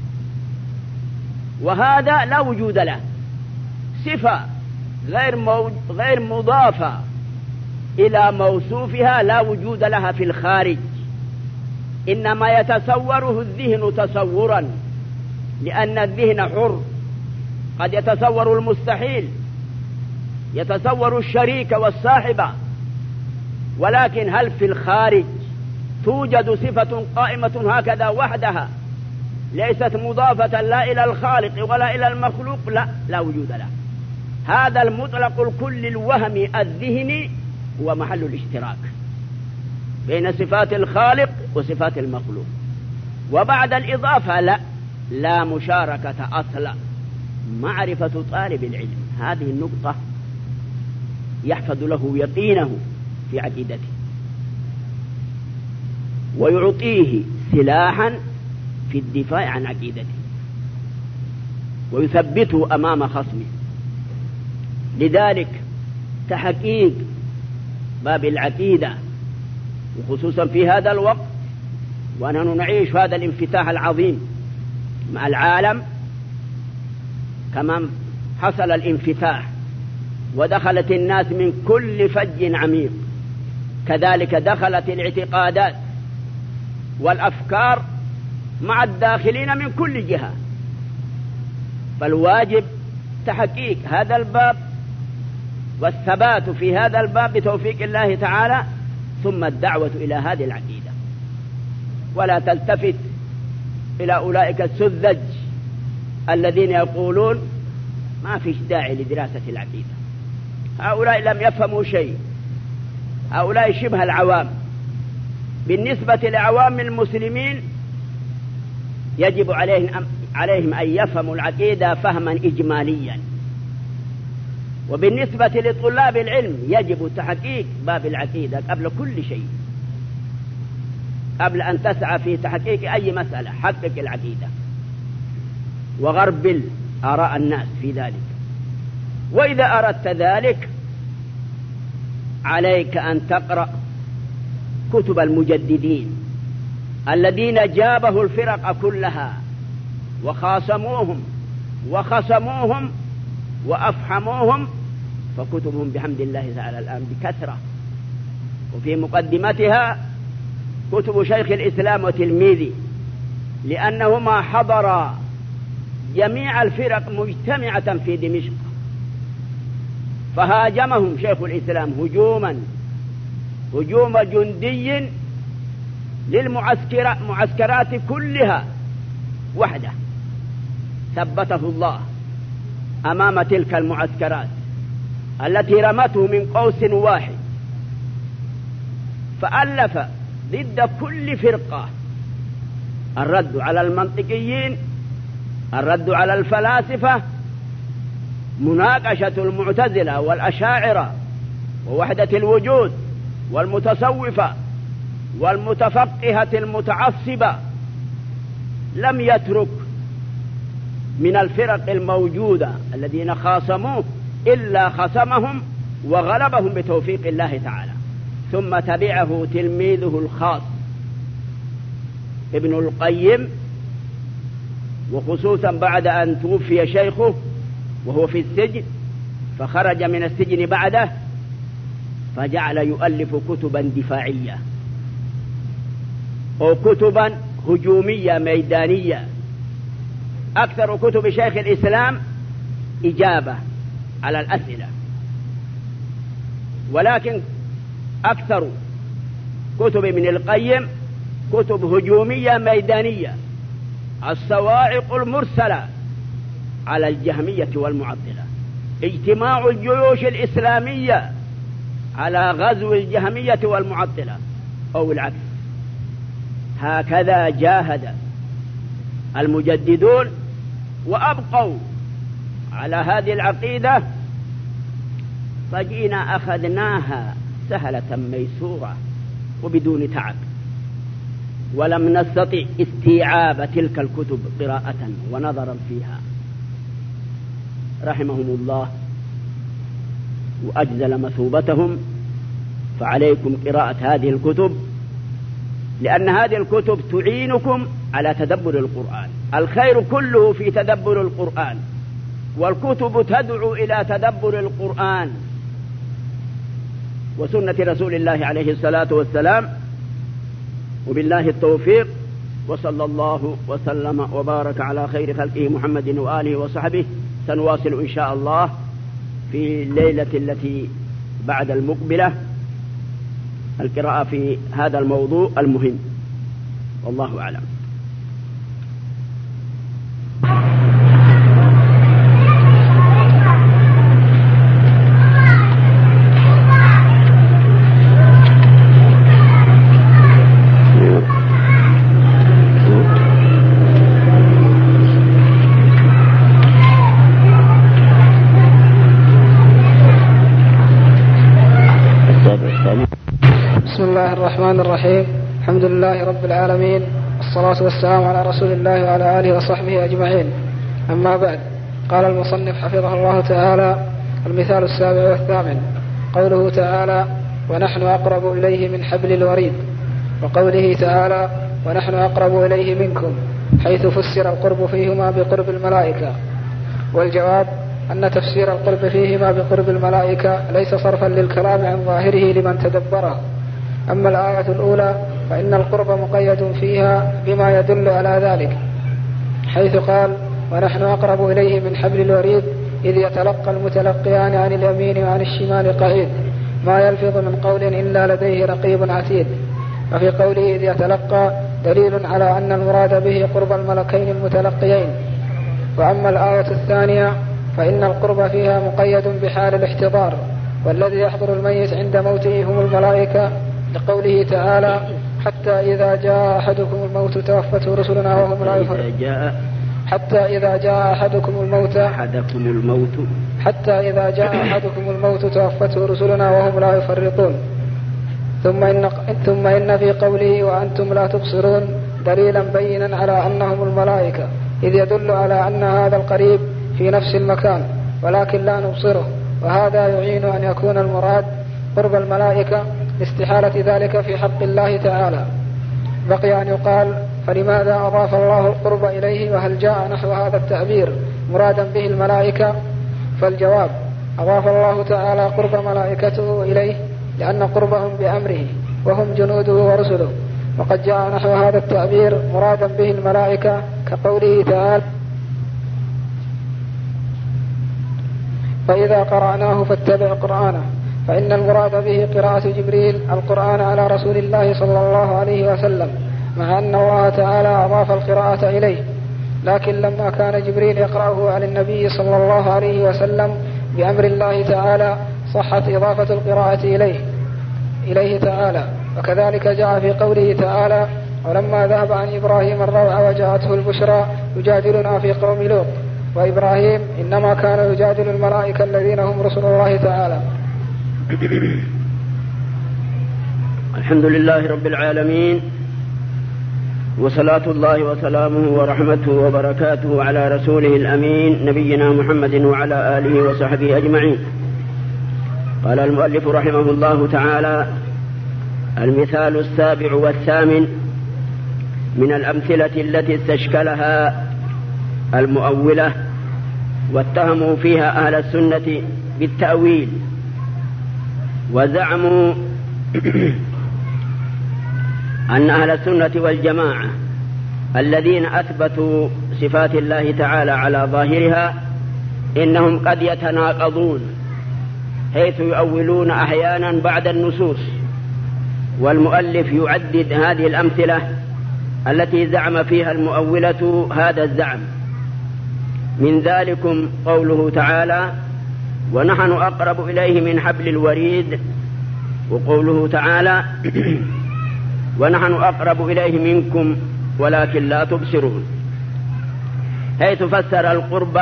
وهذا لا وجود له. صفة غير مو... غير مضافة إلى موصوفها لا وجود لها في الخارج، إنما يتصوره الذهن تصورا، لأن الذهن حر، قد يتصور المستحيل، يتصور الشريك والصاحبة، ولكن هل في الخارج توجد صفة قائمة هكذا وحدها ليست مضافة لا إلى الخالق ولا إلى المخلوق؟ لا، لا وجود له. هذا المطلق الكل الوهمي الذهني هو محل الاشتراك بين صفات الخالق وصفات المخلوق. وبعد الإضافة لا لا مشاركة أصلا. معرفة طالب العلم هذه النقطة يحفظ له يقينه في عقيدته، ويعطيه سلاحا في الدفاع عن عقيدته، ويثبته أمام خصمه. لذلك تحقيق باب العقيدة، وخصوصا في هذا الوقت ونحن نعيش هذا الانفتاح العظيم مع العالم، كما حصل الانفتاح ودخلت الناس من كل فج عميق كذلك دخلت الاعتقادات والأفكار مع الداخلين من كل جهة، فالواجب تحقيق هذا الباب والثبات في هذا الباب بتوفيق الله تعالى، ثم الدعوة إلى هذه العقيدة، ولا تلتفت إلى أولئك السذج الذين يقولون ما فيش داعي لدراسة العقيدة. هؤلاء لم يفهموا شيء، هؤلاء شبه العوام. بالنسبة لعوام المسلمين يجب عليهم عليهم أن يفهموا العقيدة فهما إجماليا، وبالنسبة لطلاب العلم يجب تحقيق باب العقيدة قبل كل شيء. قبل أن تسعى في تحقيق أي مسألة حقق العقيدة وغربل آراء الناس في ذلك. وإذا أردت ذلك عليك أن تقرأ كتب المجددين الذين جابه الفرق كلها وخاصموهم وخصموهم وأفحموهم، فكتبهم بحمد الله تعالى الآن بكثرة. وفي مقدمتها كتب شيخ الإسلام وتلميذي، لأنهما حضرا جميع الفرق مجتمعة في دمشق، فهاجمهم شيخ الإسلام هجوما هجوم جندي للمعسكرات كلها وحده، ثبته الله أمام تلك المعسكرات التي رمته من قوس واحد، فألف ضد كل فرقة الرد على المنطقيين، الرد على الفلاسفة، مناقشة المعتزلة والأشاعرة ووحدة الوجود والمتصوفة والمتفقهة المتعصبة. لم يترك من الفرق الموجودة الذين خاصموه إلا خصمهم وغلبهم بتوفيق الله تعالى. ثم تبعه تلميذه الخاص ابن القيم، وخصوصا بعد أن توفي شيخه وهو في السجن، فخرج من السجن بعده فجعل يؤلف كتبا دفاعية أو كتبا هجومية ميدانية. أكثر كتب شيخ الإسلام إجابة على الأسئلة، ولكن أكثر كتب ابن القيم كتب هجومية ميدانية، الصواعق المرسلة على الجهمية والمعطلة، اجتماع الجيوش الإسلامية على غزو الجهمية والمعطلة أو العكس. هكذا جاهد المجددون وأبقوا على هذه العقيدة، فجئنا أخذناها سهلة ميسورة وبدون تعب، ولم نستطع استيعاب تلك الكتب قراءة ونظرا فيها. رحمهم الله وأجزل مثوبتهم. فعليكم قراءة هذه الكتب، لأن هذه الكتب تعينكم على تدبر القرآن. الخير كله في تدبر القرآن، والكتب تدعو إلى تدبر القرآن وسنة رسول الله عليه الصلاة والسلام. وبالله التوفيق، وصلى الله وسلم وبارك على خير خلقه محمد وآله وصحبه. سنواصل إن شاء الله في الليلة التي بعد المقبلة القراءة في هذا الموضوع المهم، والله أعلم. بسم الله الرحمن الرحيم. الحمد لله رب العالمين، والصلاة والسلام على رسول الله وعلى آله وصحبه أجمعين. أما بعد، قال المصنف حفظه الله تعالى: المثال السابع والثامن قوله تعالى: ونحن أقرب إليه من حبل الوريد، وقوله تعالى: ونحن أقرب إليه منكم، حيث فسر القرب فيهما بقرب الملائكة. والجواب أن تفسير القرب فيهما بقرب الملائكة ليس صرفا للكلام عن ظاهره لمن تدبره، أما الآية الأولى فإن القرب مقيد فيها بما يدل على ذلك، حيث قال: ونحن أقرب إليه من حبل الوريد إذ يتلقى المتلقيان عن اليمين وعن الشمال قعيد ما يلفظ من قول إلا لديه رقيب عتيد. وفي قوله إذ يتلقى دليل على أن المراد به قرب الملكين المتلقيين. وأما الآية الثانية فإن القرب فيها مقيد بحال الاحتضار، والذي يحضر الميت عند موته هم الملائكة، لقوله تعالى: حتى إذا جاء أحدكم الموت توفته رسلنا وهم لا يفرطون. حتى إذا جاء أحدكم الموت أحدكم الموت حتى إذا جاء أحدكم الموت توفته رسلنا وهم لا يفرطون. ثم إن, ثم إن في قوله وأنتم لا تبصرون دليلا بينا على أنهم الملائكة، إذ يدل على أن هذا القريب في نفس المكان ولكن لا نبصره، وهذا يعين أن يكون المراد قرب الملائكة لاستحالة ذلك في حق الله تعالى. بقي أن يقال: فلماذا أضاف الله القرب إليه وهل جاء نحو هذا التعبير مرادا به الملائكة؟ فالجواب: أضاف الله تعالى قرب ملائكته إليه لأن قربهم بأمره وهم جنوده ورسله، وقد جاء نحو هذا التعبير مرادا به الملائكة كقوله تعالى: فإذا قرأناه فاتبع قرآنه، فإن المراد به قراءة جبريل القرآن على رسول الله صلى الله عليه وسلم، مع أن الله تعالى أضاف القراءة إليه، لكن لما كان جبريل يقرأه على النبي صلى الله عليه وسلم بأمر الله تعالى صحت إضافة القراءة إليه إليه تعالى. وكذلك جاء في قوله تعالى: ولما ذهب عن إبراهيم الروع وجاءته البشرى يجادلنا في قوم لوط. وإبراهيم إنما كان يجادل الملائكة الذين هم رسل الله تعالى. الحمد لله رب العالمين، وصلاة الله وسلامه ورحمته وبركاته على رسوله الأمين نبينا محمد وعلى آله وصحبه أجمعين. قال المؤلف رحمه الله تعالى: المثال السابع والثامن من الأمثلة التي استشكلها المؤولة واتهموا فيها أهل السنة بالتأويل، وزعموا أن أهل السنة والجماعة الذين أثبتوا صفات الله تعالى على ظاهرها إنهم قد يتناقضون، حيث يؤولون أحيانا بعد النصوص. والمؤلف يعدد هذه الأمثلة التي زعم فيها المؤولة هذا الزعم. من ذلكم قوله تعالى: ونحن أقرب إليه من حبل الوريد، وقوله تعالى: ونحن أقرب إليه منكم ولكن لا تبصرون، حيث فسر القرب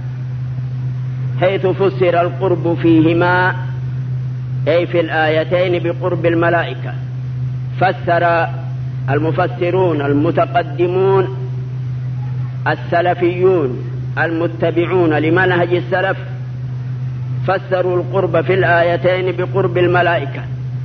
حيث فسر القرب فيهما أي في الآيتين بقرب الملائكة. فسر المفسرون المتقدمون السلفيون المتبعون لمنهج السلف فسروا القرب في الآيتين بقرب الملائكة،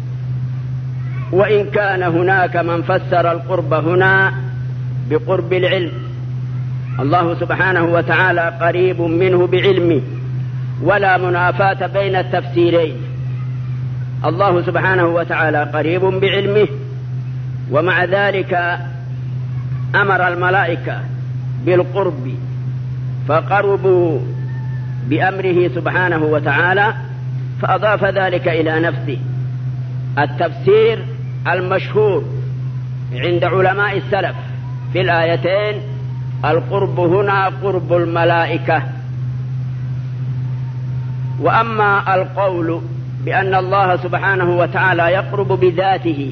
وإن كان هناك من فسر القرب هنا بقرب العلم. الله سبحانه وتعالى قريب منه بعلمه، ولا منافاة بين التفسيرين. الله سبحانه وتعالى قريب بعلمه، ومع ذلك أمر الملائكة بالقرب فقربوا بأمره سبحانه وتعالى، فأضاف ذلك إلى نفسه. التفسير المشهور عند علماء السلف في الآيتين: القرب هنا قرب الملائكة. وأما القول بأن الله سبحانه وتعالى يقرب بذاته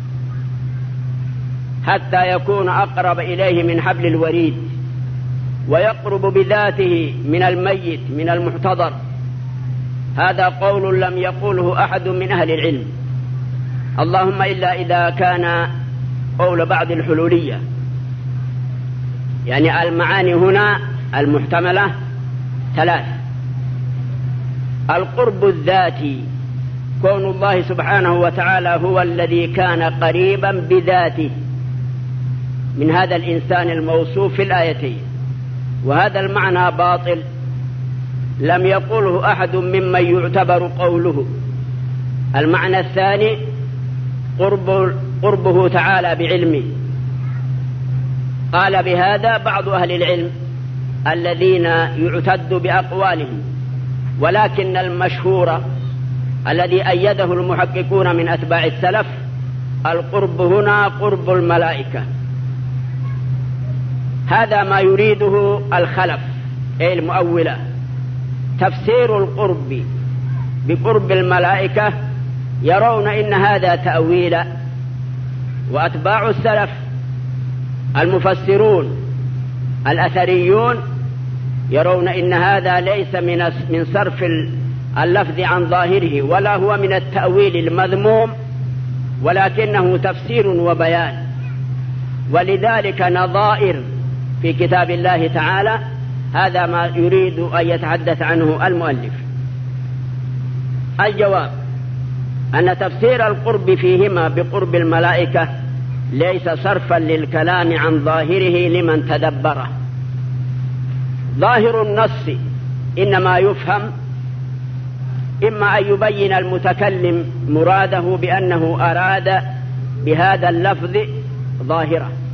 حتى يكون أقرب إليه من حبل الوريد، ويقرب بذاته من الميت من المحتضر، هذا قول لم يقوله أحد من أهل العلم، اللهم إلا إذا كان قول بعض الحلولية. يعني المعاني هنا المحتملة ثلاث: القرب الذاتي، كون الله سبحانه وتعالى هو الذي كان قريبا بذاته من هذا الإنسان الموصوف في الآيتين، وهذا المعنى باطل لم يقوله أحد ممن يعتبر قوله. المعنى الثاني: قرب قربه تعالى بعلمه. قال بهذا بعض أهل العلم الذين يعتد بأقوالهم، ولكن المشهور الذي أيده المحققون من أتباع السلف القرب هنا قرب الملائكة. هذا ما يريده الخلف أي المؤولة، تفسير القرب بقرب الملائكة، يرون إن هذا تأويل. وأتباع السلف المفسرون الأثريون يرون إن هذا ليس من من صرف اللفظ عن ظاهره، ولا هو من التأويل المذموم، ولكنه تفسير وبيان. ولذلك نظائر في كتاب الله تعالى، هذا ما يريد أن يتحدث عنه المؤلف. الجواب أن تفسير القرب فيهما بقرب الملائكة ليس صرفا للكلام عن ظاهره لمن تدبره. ظاهر النص إنما يفهم إما أن يبين المتكلم مراده بأنه أراد بهذا اللفظ ظاهره،